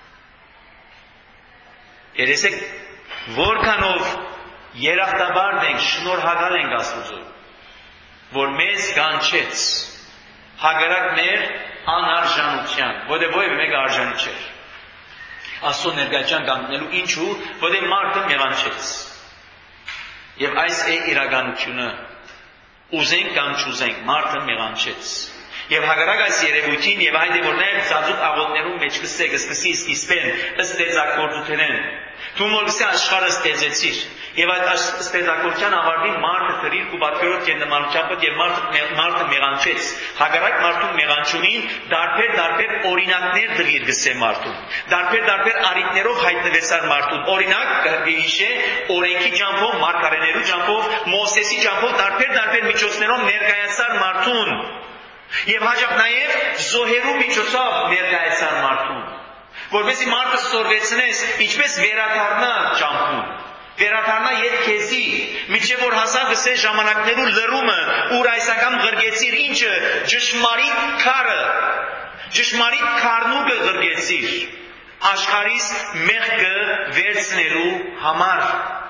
Երեսեք որքանով երախտաբար ենք, շնորհակալ ենք Աստծո, որ մեզ կանչեց հակառակ մեր անարժանության, որտեղ ո՞վ մեկ արժանի չէր։ Աստծո ներկայության կանգնելու ինչու, որտեղ մարդը մեղանչեց։ Եվ այս է իրականությունը, ուզենք կամ չուզենք, մարդը մեղանչեց։ Եվ հակառակ այս երևույթին եւ այն որ նաև ծածուկ աղոթներում մեջ կսե, կսկսի սկիզբեն ըստ ստեղծագործութենեն։ Դու մոր գսե աշխարհը ստեղծեցիր եւ այդ ստեղծագործության ավարտին մարդը քրիր ու բացերոտ եւ նմանությամբ եւ մարդը մարդը մեղանչեց։ Հակառակ մարդու մեղանչումին դարբեր դարբեր օրինակներ դրիր գսե մարդուն։ Դարբեր դարբեր արիտներով հայտնվեցար մարդուն։ Օրինակ հիշե օրենքի ջամփով, մարգարեներու ջամփով, Մովսեսի ջամփով դարբեր դարբեր միջոցներով ներկայացար մարդուն։ Եվ հաջող նաև զոհերու միջոցով ներկայացան մարդուն, որպեսզի մարդը ստորվեցնես, ինչպես վերադառնա ճամփուն, վերադառնա ետ քեզի, միջև որ հասավ գսե ժամանակներու լրումը, ուր այս անգամ ղրգեցիր ինչը, ճշմարիտ քարը, ճշմարիտ քարնուկը ղրգեցիր, աշխարհիս մեղքը վերցնելու համար։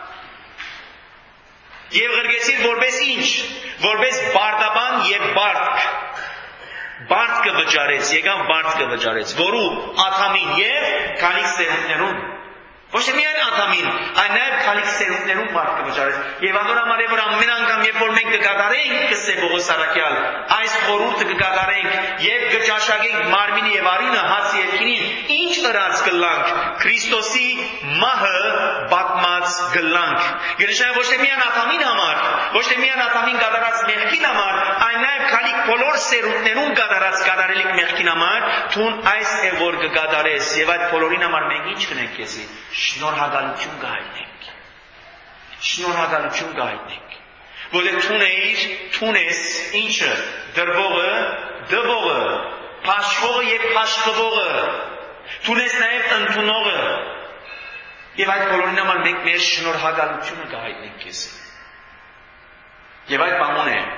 Եվ ղրգեցիր որպես ինչ, որպես բարդաբան եւ բարդք, բարդկը վճարեց, եկավ բարդկը վճարեց, որու աթամին եւ քալիք սերունդներուն, ոչ թե միայն աթամին, այլ նաեւ քալիք սերունդներուն բարդկը վճարեց։ Եվ անդոր համար է որ ամեն անգամ երբ որ մենք կկատարենք կսե Պողոս առաքյալ, այս խորհուրդը կկատարենք եւ կճաշակենք մարմինը եւ արյունը հացի եւ քինին, ինչ ըրած կլանք, Քրիստոսի մահը պատմած գլանք։ Գնշայ ոչ թե միայն աթամին համար, ոչ թե միայն աթամին կատարած մեղքին համար, այլ նաեւ քալիք բոլոր սերունդներուն կատարած կատարելիք մեղքին համար, թուն այս է որ կկատարես եւ այդ բոլորին համար մենք ինչ կնենք քեզի։ Շնորհակալություն կհայտնենք։ Շնորհակալություն կհայտնենք։ Որտեղ թունեիր, թունես ինչը դրվողը, դվողը, փաշխողը եւ փաշխվողը, թունես նաեւ ընդունողը։ Եվ այդ բոլորին համար մենք մեր շնորհակալությունը կհայտնենք քեզի։ Եվ այդ բանն է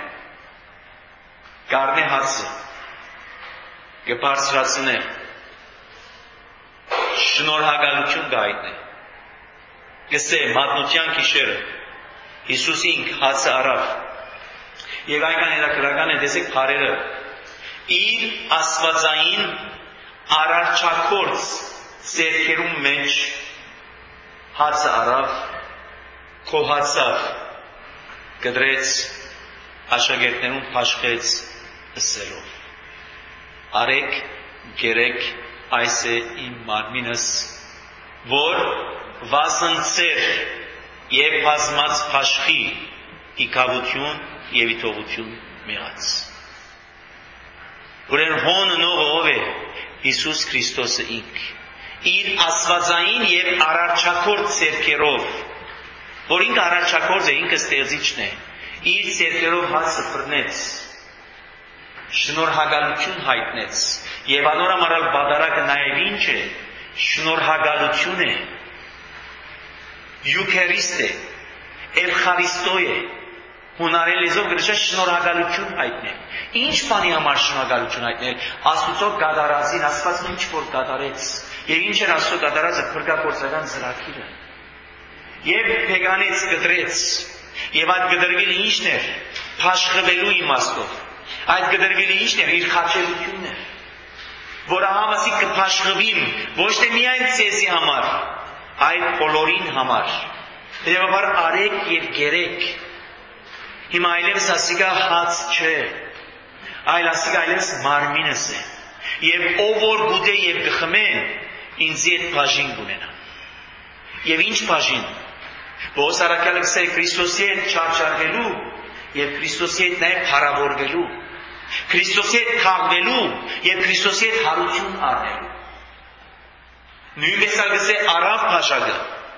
Գարնե հացը կբարձրացնե շնորհակալություն կհայտնե։ Գսե մատնության գիշերը Հիսուս ինք հացը առավ եւ այնքան հետաքրական է տեսեք բարերը իր աստվածային արարչակորց ձեռքերում մեջ հացը առավ, քոհացավ, կդրեց աշակերտներուն փաշխեց ըսելով. Արեք, գերեք, այս է իմ մարմինս, որ վասնցեր եւ բազմած փաշխի իկավություն եւ իտողություն մեղած։ Ուրեմն հոնը նողը ով է Հիսուս Քրիստոսը ինք իր աստվածային եւ արարչակորձ ձեռքերով, որ ինքը արարչակորձ է, ինքը ստեղծիչն է, իր ձեռքերով հացը բռնեց, շնորհակալություն հայտնեց եւ անոր ամառալ բادرակը նաեւ ինչ է, շնորհակալություն է, յուքերիստ է, Էվխարիստո է, հունարեն լեզվով գրեթե շնորհակալություն հայտնել։ Ինչ բանի համար շնորհակալություն հայտնել։ Աստծո կատարածին, Աստված ինչ որ կատարեց։ Եվ ինչ էր Աստծո կատարածը փրկագործական ծրագիրը։ Եվ փեգանից գդրեց։ Եվ այդ գդրվելը ինչն էր։ Փաշխվելու իմաստով։ Այդ գդրվելը ինչն էր։ Իր խաչելությունն էր։ Որը համասի կփաշխվին ոչ թե միայն ցեզի համար, այլ բոլորին համար։ Եվ արեք եւ գերեք։ Հիմա այլևս ասիկա հաց չէ, այլ ասիկա այլևս մարմինս է։ Եվ ով որ գուտե եւ գխմե, ինձի հետ բաժին կունենա։ Եվ ինչ բաժին։ Պողոս առաքյալը գսե Քրիստոսի հետ չարչարվելու եւ Քրիստոսի հետ նաեւ փառավորվելու, Քրիստոսի հետ քաղվելու եւ Քրիստոսի հետ հարություն առնելու։ Նույնպես գսե արավ բաժակը,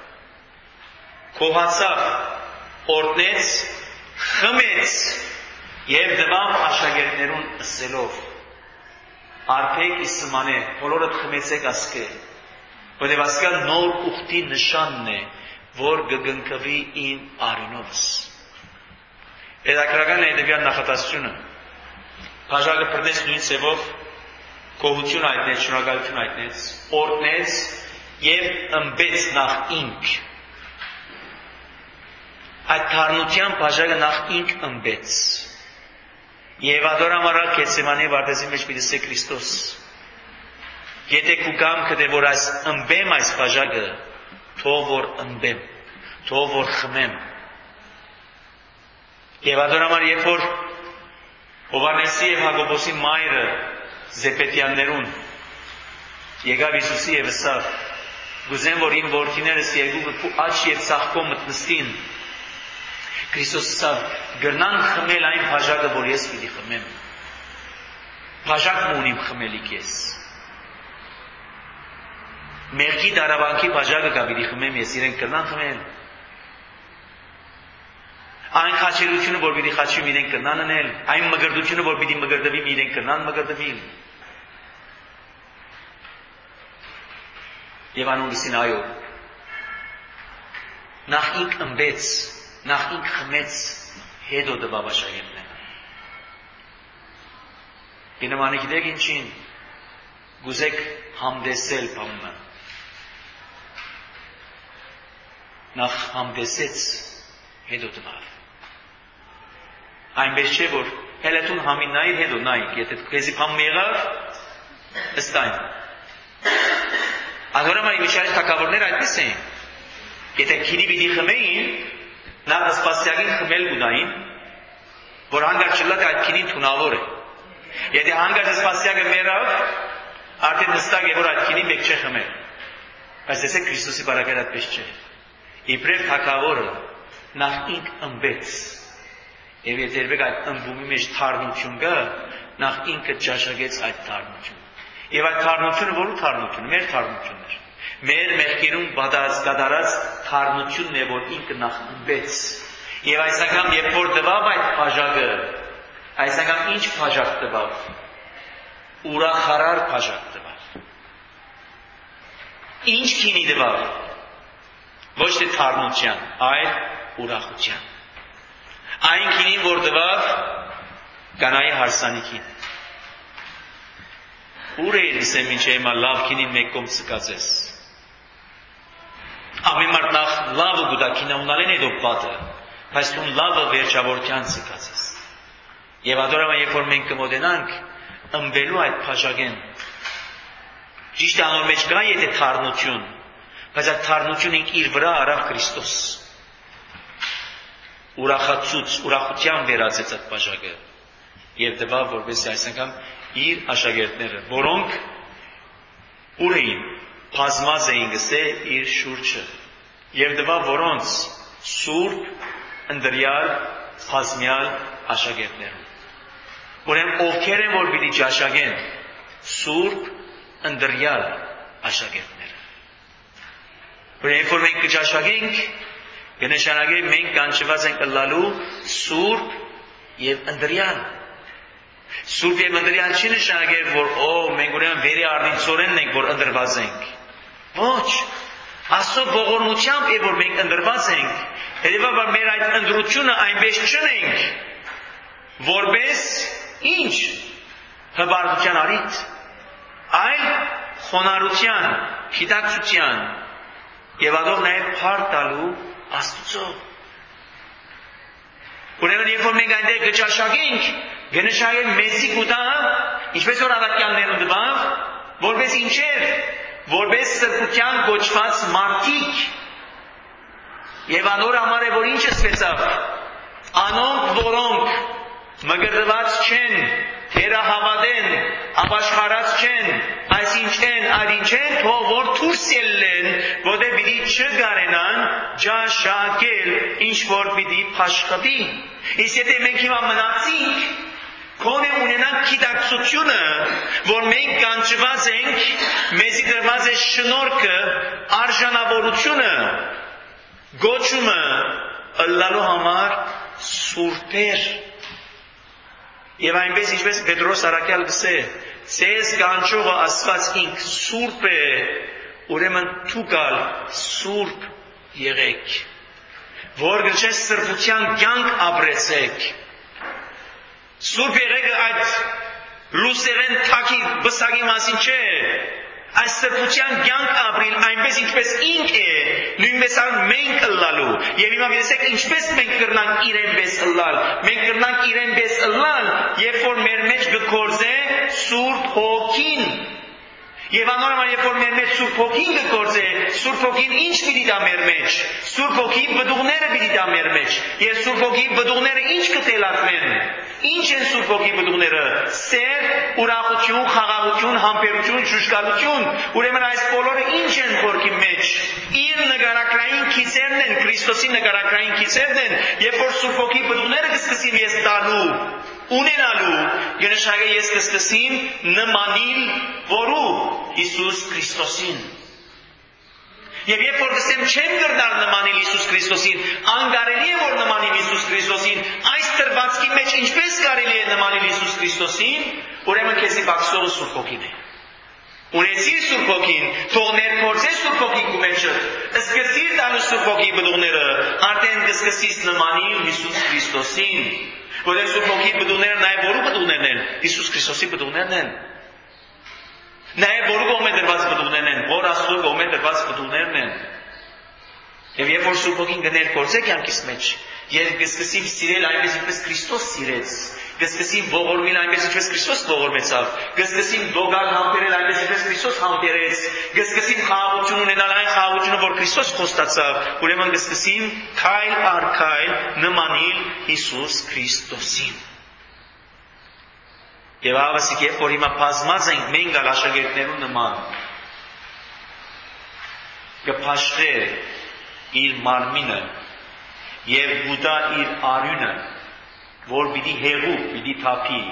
քոհացավ, օրտնեց, խմեց եւ դվավ աշակերտներուն ըսելով. Արփեք իսմանե, բոլորդ խմեցեք ասկե, որտեղ ասկա նոր ուխտի նշանն է, որ գգնկվի իմ արյունովս։ Հետաքրական է դեպի նախատասությունը։ Բաժակը բռնեց նույն ծևով, գոհություն հայտնեց, շնորհակալություն հայտնեց, օրտնեց եւ ըմբեց նախ ինք։ Այդ թարնության բաժակը նախ ինք ըմբեց։ Եվ ադորամարալ Գեթսեմանի վարդեզի մեջ պիտի Քրիստոս։ Եթե քու կամքը դե որ այս ըմբեմ այս բաժակը, թող որ ըմբեմ, թող որ խմեմ։ Եվ ադորամար երբ որ Հովհաննեսի եւ Հակոբոսի մայրը Զեպետյաններուն եկավ Հիսուսի եւ ասավ. «Գուզեմ որ իմ որդիներս երկու աչ եւ ծաղկո մտնստին»։ Քրիստոս ասավ. «Գրնան խմել այն բաժակը, որ ես պիտի խմեմ»։ Բաժակն ունիմ խմելիք ես։ Մեղքի դարավանքի բաժակը կա պիտի խմեմ ես, իրենք գրնան խմել։ Այն խաչելությունը, որ պիտի խաչում իրենք կնան անել, այն մգրդությունը, որ պիտի մգրդվի իրենք կնան մգրդվի։ Եվ անուն գսին այո։ Նախ ինք ըմբեց, նախ ինք խմեց, հետո դվավ աշակերտները։ Գնամանի գիտեք ինչին, գուզեք համդեսել բամը։ Նախ համդեսեց, հետո դվավ։ Այնպես չէ, որ հելետուն համին նայր, հետո նայք, եթե քեզի բամ եղավ, ըստայն։ Ադորամայի միջարի թակավորներ այդպես էին։ Եթե քինի պիտի խմեին, նա սպասյակին խմել գունային, որ հանգար չլատ այդ քինին թունավոր է։ Եթե հանգար սպասյակը մեռավ, արդեն նստակ է, որ այդ քինին մեկ չէ խմել։ Բայց տեսեք Քրիստոսի բարակերը այդպես չէ։ Իբրև թակավորը նախ ինք ըմբեց։ Եվ եթե երբեք այդ ըմբումի մեջ թարնություն կա, նախ ինքը ճաշակեց այդ թարնությունը։ Եվ այդ թարնությունը որու թարնությունը, մեր թարնությունն էր։ Մեր մեղքերում կատարած թարնությունն է, որ ինքը նախ ըմբեց։ Եվ այս անգամ երբ որ տվավ այդ բաժակը, այս անգամ ինչ բաժակ տվավ։ Ուրախարար բաժակ տվավ։ Ինչ քինի տվավ։ Ոչ թե թարնության, այլ ուրախության։ Այն քինին, որ տվավ կանայի հարսանիքին։ Ուր է դիսեմ ինչ է հիմա լավ քինին մեկ կողմ ցկացես։ Ամեն մարդ նախ լավը գուտա քինա ունալեն է դու պատը, բայց դու լավը վերջավորության ցկացես։ Եվ ադորամա երբ որ մենք կմոտենանք ըմբելու այդ բաժակեն, ճիշտ անոր մեջ կա եթե թարնություն, բայց այդ թարնությունը ինք իր վրա արավ Քրիստոս։ Ուրախացուց, ուրախության վերածեց այդ բաժակը եւ տվավ որպես այս անգամ իր աշակերտները, որոնք ուր էին, բազմած էին գսե իր շուրջը եւ տվավ որոնց սուրբ, ընդրյալ, բազմյալ աշակերտներուն։ Ուրեմն ովքեր են որ պիտի ճաշակեն, սուրբ, ընդրյալ աշակերտները։ Ուրեմն որ մենք կճաշակենք, կնշանակի մենք կանչված ենք ըլլալու սուրբ եւ ընդրյալ։ Սուրբ եւ ընդրյալ չի նշանակի, որ օ մենք ուրեմն վերի արդիցորենն ենք, որ ընդրված ենք։ Ոչ, Աստծո ողորմությամբ է որ մենք ընդրված ենք, հետեւաբար մեր այդ ընդրությունը այնպես չնենք, որպես ինչ հբարտության արիթ, այլ խոնարհության, գիտակցության եւ ադող նաեւ փառք տալու Աստծո։ Ուրեմն երբ որ մենք այնտեղ կճաշակենք, կնշանակի մեծի կուտա, ինչպես որ առաքյալներուն տվավ, որպես ինչեր, որպես սրբության կոչված մարդիկ։ Եվ անոր համար է որ ինչ ասվեցավ, անոնք որոնք մգրդված չեն, թերահավատեն, ապաշխարած չեն, այսինչ են, այդինչ են, թող որ դուրս ելնեն, որտեղ պիտի չգարենան ճաշակել, ինչ որ պիտի փաշխատի։ Իսկ եթե մենք հիմա մնացինք, քոնե ունենանք գիտակցությունը, որ մենք կանչված ենք, մեզի տրված է շնորհքը, արժանավորությունը, գոչումը ըլլալու համար սուրբեր։ Եվ այնպես ինչպես Պետրոս առաքյալ գսե, ցես կանչողը Աստված ինք սուրբ է, ուրեմն դուքալ սուրբ եղեք, որ գլչես սրբության կյանք ապրեցեք։ Սուրբ եղեք այդ լուսերեն թակի բսակի մասին չէ, այս սրբության կյանք ապրիլ այնպես ինչպես ինք է, նույնպես ան մենք ըլլալու։ Եվ հիմա տեսեք ինչպես մենք կրնանք իրեն պես ըլլալ։ Մենք կրնանք իրեն պես ըլլալ, երբ որ մեր մեջ կգործե Սուրբ Հոգին։ Եվ անորոշ երբ որ մեր մեջ Սուրբ Հոգին կգործե, Սուրբ Հոգին ինչ պիտի տա մեր մեջ։ Սուրբ Հոգի բդուղները պիտի տա մեր մեջ։ Եվ Սուրբ Հոգի բդուղները ինչ կտելացնեն։ Ինչ են Սուրբ Հոգի բդուղները։ Սեր, ուրախություն, խաղաղություն, համբերություն, շուշկալություն։ Ուրեմն այս բոլորը ինչ են Հոգի մեջ։ Իր նկարակրային քիծերն են, Քրիստոսի նկարակրային քիծերն են, երբ որ Սուրբ Հոգի բդուղները կսկսին ես տալու, ունենալու, գնշագը ես կսկսին նմանիլ որու Հիսուս Քրիստոսին։ Եվ երբ որ գսեմ չեմ գրնալ նմանիլ Հիսուս Քրիստոսին, անկարելի է որ նմանիմ Հիսուս Քրիստոսին, այս տրվածքի մեջ ինչպես կարելի է նմանիլ Հիսուս Քրիստոսին, ուրեմն քեզի բացողը Սուրբ Հոգին է։ Ունեցիր Սուրբ Հոգին, թող ներփորձես Սուրբ Հոգի քո մեջը, սկսիր տալու Սուրբ Հոգի բդուղները, արդեն կսկսείς նմանիլ Հիսուս Քրիստոսին, որտեղ Սուրբ Հոգի բդուղները նաև որու բդուղներն են, Հիսուս Քրիստոսի բդուղներն են։ Նաև որու կողմե դրված բդուղներն են, որ Աստծո կողմե դրված բդուղներն են։ Եվ երբ որ Սուրբ Հոգին կներփորձե կյանքիս մեջ, երբ կսկսեմ սիրել այնպես ինչպես Քրիստոս սիրեց, կսկսեմ ողորմել այնպես ինչպես Քրիստոս ողորմեցավ, կսկսեմ դոգալ համբերել այնպես ինչպես Քրիստոս համբերեց, կսկսեմ խաղաղություն ունենալ այն խաղաղությունը, որ Քրիստոս խոստացավ, ուրեմն կսկսեմ քայլ առ քայլ նմանիլ Հիսուս Քրիստոսին։ Եվ ավասիկ երբ որ հիմա բազմած ենք մենք գալ աշակերտներու նման, կփաշխե իր մարմինը եւ գուտա իր արյունը, որ պիտի հեղու, պիտի թափի,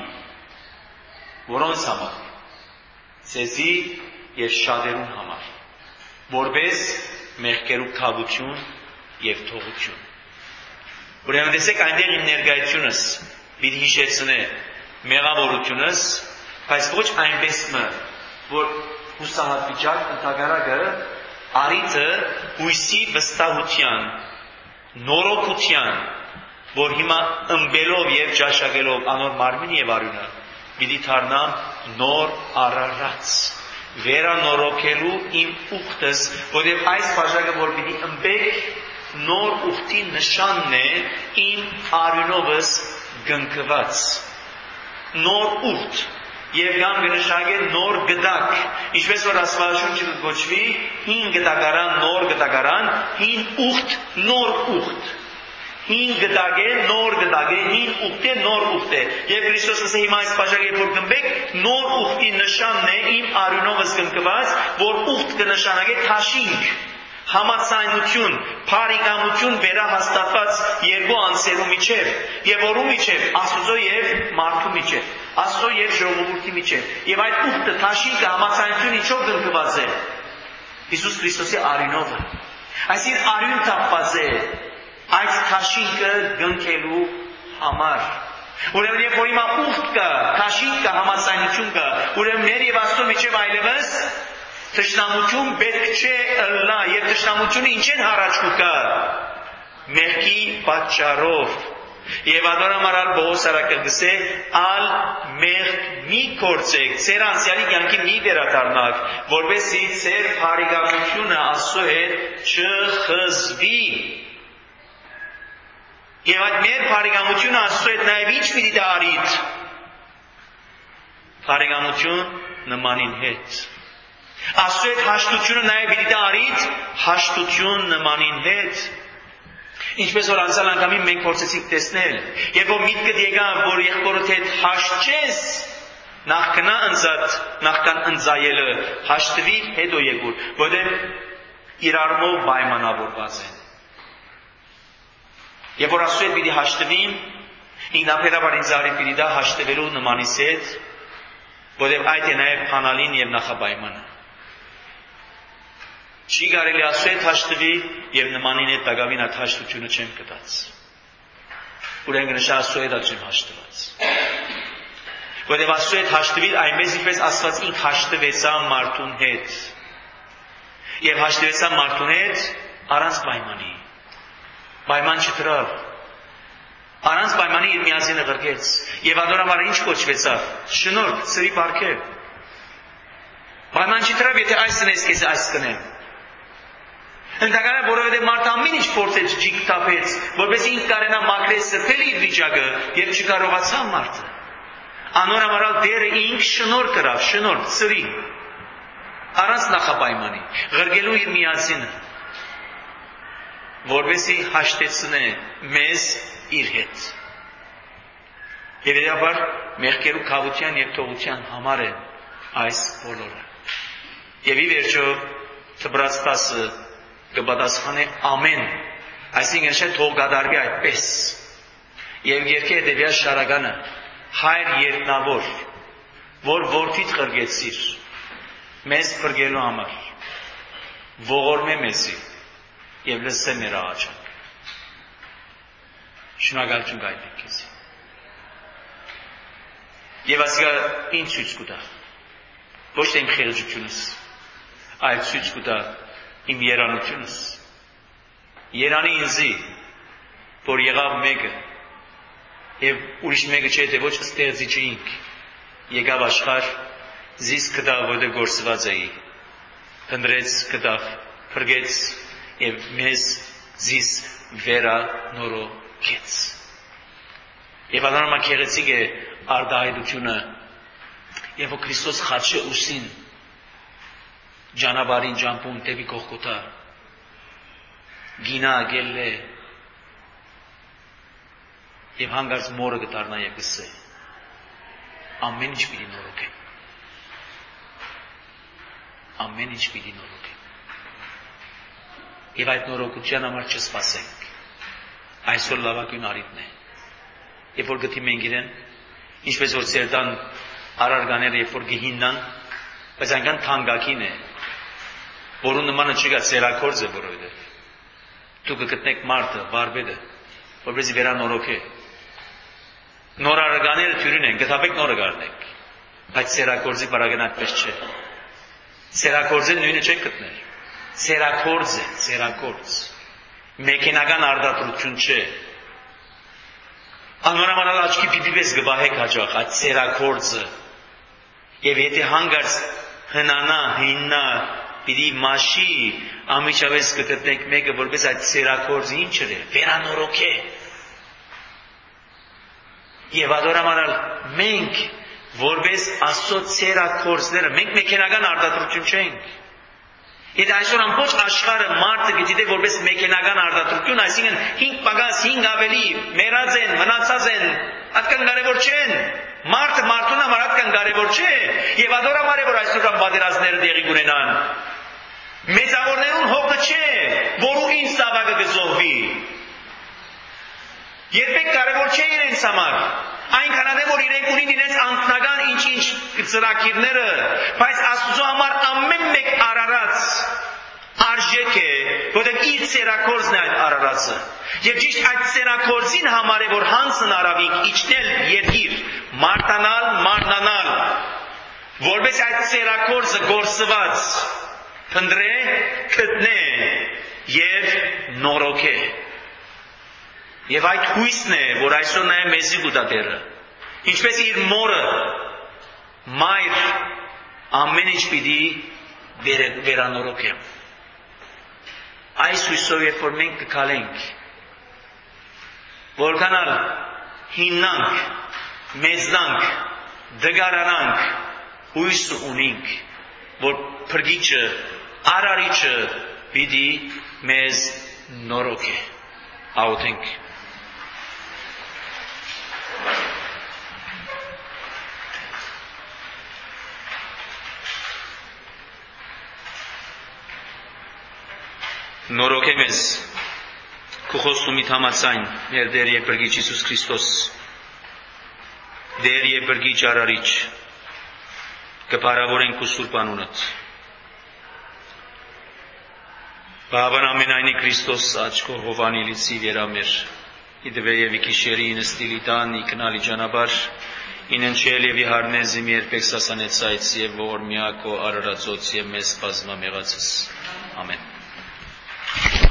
որոնց համար, ցեզի եւ շատերուն համար, որպես մեղքերու քավություն եւ թողություն։ Ուրեմն տեսեք այնտեղ իմ ներկայությունս պիտի հիշեցնե մեղավորությունս, բայց ոչ այնպես մը, որ հուսահատ վիճակ ընդհակառակը արիթը հույսի վստահության, նորոգության, որ հիմա ըմբելով եւ ճաշակելով անոր մարմինը եւ արյունը, պիտի դառնամ նոր արարած, վերանորոգելու իմ ուխտս, որովհետեւ այս բաժակը որ պիտի ըմբեք նոր ուխտի նշանն է իմ արյունովս գնկված, նոր ուխտ, եւ կամ կնշանակե նոր գդակ, ինչպես որ Աստվածաշունչը կոչվի հին գդակարան, նոր գդակարան, հին ուխտ, նոր ուխտ, հին գդակ է, նոր գդակ է, հին ուխտ է, նոր ուխտ է։ Եվ Քրիստոս ասել հիմա այս բաժակը որ կմբեք, նոր ուխտի նշանն է իմ արյունովս գնկված, որ ուխտ կնշանակե թաշինք, համացայնություն, փարիգամություն վերահաստատված երկու անձերու միջև, եւ որու միջև, Աստծո եւ մարդու միջև, Աստծո եւ ժողովրդի միջև, եւ այդ ուխտը թաշինքը համացայնություն ինչով գնկված է, Հիսուս Քրիստոսի արյունով, այսինքն արյուն թափված է, այդ թաշինքը գնկելու համար։ Ուրեմն երբ որ հիմա ուխտ կա, թաշինք կա, համացայնություն կա, ուրեմն մեր եւ Աստծո միջև այլևս Տշնամություն պետք չէ ըլլա, եւ տշնամությունը ինչ են հառաչու կա, մեղքի պատճառով, եւ adoramaral Պողոս արաքելգսե, ալ մեղք մի կործեք, ծեր անցյալի կյանքի մի վերադառնաք, որպեսզի ծեր փարիգամությունը Աստծո հետ չխզվի։ Եվ այդ մեր փարիգամությունը Աստծո հետ նաեւ ինչ պիտի դա արիդ, փարիգամություն նմանին հետ։ Աստծո հետ հաշտությունը նաև պիտի դա արիդ հաշտություն նմանին հետ։ Ինչպես որ անցյալ անգամին մենք փորձեցինք տեսնել, երբ որ միտքդ եկավ, որ եղբորդ հետ հաշտես, նախքնա ընձած, նախքան ընձայելը, հաշտվի հետո եկուր, որտեղ իրարմով պայմանավորված են։ Երբ որ Աստծո հետ պիտի հաշտվին, ինքնաբերաբար ինձ արի պիտի դա հաշտվելու նմանիս հետ, որտեղ այդ է նաև փանալին եւ նախապայմանը։ Չի կարելի Աստծո հետ հաշտվի եւ նմանին հետ դակավին այդ հաշտությունը չեմ կտած։ Ուրեմն նշա Աստծո հետ աջին հաշտված։ Որտեղ Աստծո հետ հաշտվի այնպես ինչպես Աստված ինք հաշտվեցա մարդուն հետ։ Եվ հաշտվեցա մարդուն հետ առանց պայմանի։ Պայման չդրավ։ Առանց պայմանի իր միածինը ղրկեց։ Եվ adoramaral ինչ կոչվեցավ։ Շնորհք, ծրի պարգև։ Պայման չդրավ, եթե այս կնես, քեզ այս կնեմ։ Ընդհանրապես որովհետև մարդը ամեն ինչ փորձեց ջիկ տապեց, որպեսզի ինք կարենա մաքրել սրբել իր վիճակը, եւ չկարողացավ մարդը։ Անորամարալ դերը ինք շնորհ կրավ, շնորհ, ծրի, առանց նախապայմանի, ղրկելու իր միածինը, որպեսզի հաշտեցնե մեզ իր հետ։ Եվ իրավար մեղքերու քավության եւ թողության համար է այս բոլորը։ Եվ ի վերջո թբրած տասը կպատասխանե ամեն, այսինքն չէ թող կատարվի այդպես։ Եվ երկի հետևյալ շարականը, հայր երկնավոր, որ որդիդ ղրկեցիր, մեզ փրկելու համար, ողորմե մեզի եւ լսե մեր աղաչանք։ Շնորհակալություն կայնենք քեզ։ Եվ ասիկա ինձ ցույց կտա։ Ոչ թե իմ խելոքությունս, այլ ցույց կտա իմ երանությունս։ Երանի ինձի, որ եղավ մեկը, եւ ուրիշ մեկը չէ, թե ոչ ստեղծիչ ինք, եկավ աշխարհ, զիս կտավ, որտեղ գործված էի, հնդրեց, կտավ, փրկեց եւ մեզ զիս վերանորոգեց։ Եվ անոնոմա քեղեցիկ է արդահայտությունը, եւ որ Քրիստոս խաչը ուսին, ջանաբարին ջամփուն դեպի Գողգոթա, գինա գելլե, եւ հանգարց մորը կդառնա եւ կսե, ամեն ինչ պիտի նորոգեմ, ամեն ինչ պիտի նորոգեմ, եւ այդ նորոգության համար չսպասենք, այսօր լավագույն առիթն է, երբ որ գտի մենք իրեն, ինչպես որ Սերտան արարգաները երբ որ գհիննան, բայց այնքան թանկագին է, որու նմանը չկա, սերակորձ է որովհետև դուք կգտնեք մարդը, վարպետը, որպեսզի վերանորոգե։ Նոր արարգաները թյուրին են, գտապեք նորը գարնեք, բայց սերակորձի պարագեն այդպես չէ։ Սերակորձը նույնը չեք գտնել, սերակորձ է, սերակորձ, մեքենական արդարություն չէ։ Անորամանալ աչքի պիպիպես գբահեք հաջող, այդ սերակորձը, եւ եթե հանգարց հնանա, հիննա, պիտի մաշի, ամիջավես կգտնեք մեկը, որպես այդ սերակորձը ինչ է, վերանորոգե։ Եվ adoramanal մենք որպես Աստծո ցերակորձները, մենք մեքենական արդարություն չենք։ Եթե այսօր ամբողջ աշխարհը մարդը գիտի որպես մեքենական արդարություն, այսինքն հինգ պակաս, հինգ ավելի, մեռած են, մնացած են, այդքան կարևոր չեն։ Մարդը մարդուն համար այդքան կարևոր չէ, եւ adoramanal է որ այսօր պատերազմները տեղի կունենան։ Մեծավորներուն հոգը չէ, որու ինձ սավակը կզոհվի։ Երբեք կարևոր չէ իրենց համար, այնքան է որ իրենք ունին իրենց անձնական ինչ-ինչ ծրագիրները, բայց Աստծո համար ամեն մեկ արարած արժեք է, որտեղ իր ցերակորձն է այդ արարածը։ Եվ ճիշտ այդ ցերակորձին համար է որ հանցն արավինք իջնել երկիր, մարտանալ, մարնանալ, որպես այդ ցերակորձը գործված փնդրե, գտնե եւ նորոգե։ Եվ այդ հույսն է, որ այսօր նաև մեզի գուտատերը, ինչպես իր մորը, մայր, ամեն ինչ պիտի վերանորոգեմ։ Այս հույսով երբ որ մենք կգալենք, որքանալ հիմնանք, մեծնանք, դգարանանք, հույս ունենք, որ փրկիչը, արարիչը պիտի մեզ նորոգե։ Աղոթենք։ Նորոգե մեզ քո խոստումիդ համաձայն մեր Տեր եւ Փրկիչ Հիսուս Քրիստոս, Տեր եւ Փրկիչ արարիչ, կփառավորենք քո սուրբ անունդ։ Բավան ամենայնի Քրիստոս աչքո հովանի լիցի վերամեր, իդվե եւ իքիշերի ինստիլիտան իքնալի ճանապարհ, ինընչել եւ իհարնեզի մի երբեք սասանեցայց եւ որ միակո արարածոց եւ մեզ բազմամեղացս։ Ամեն։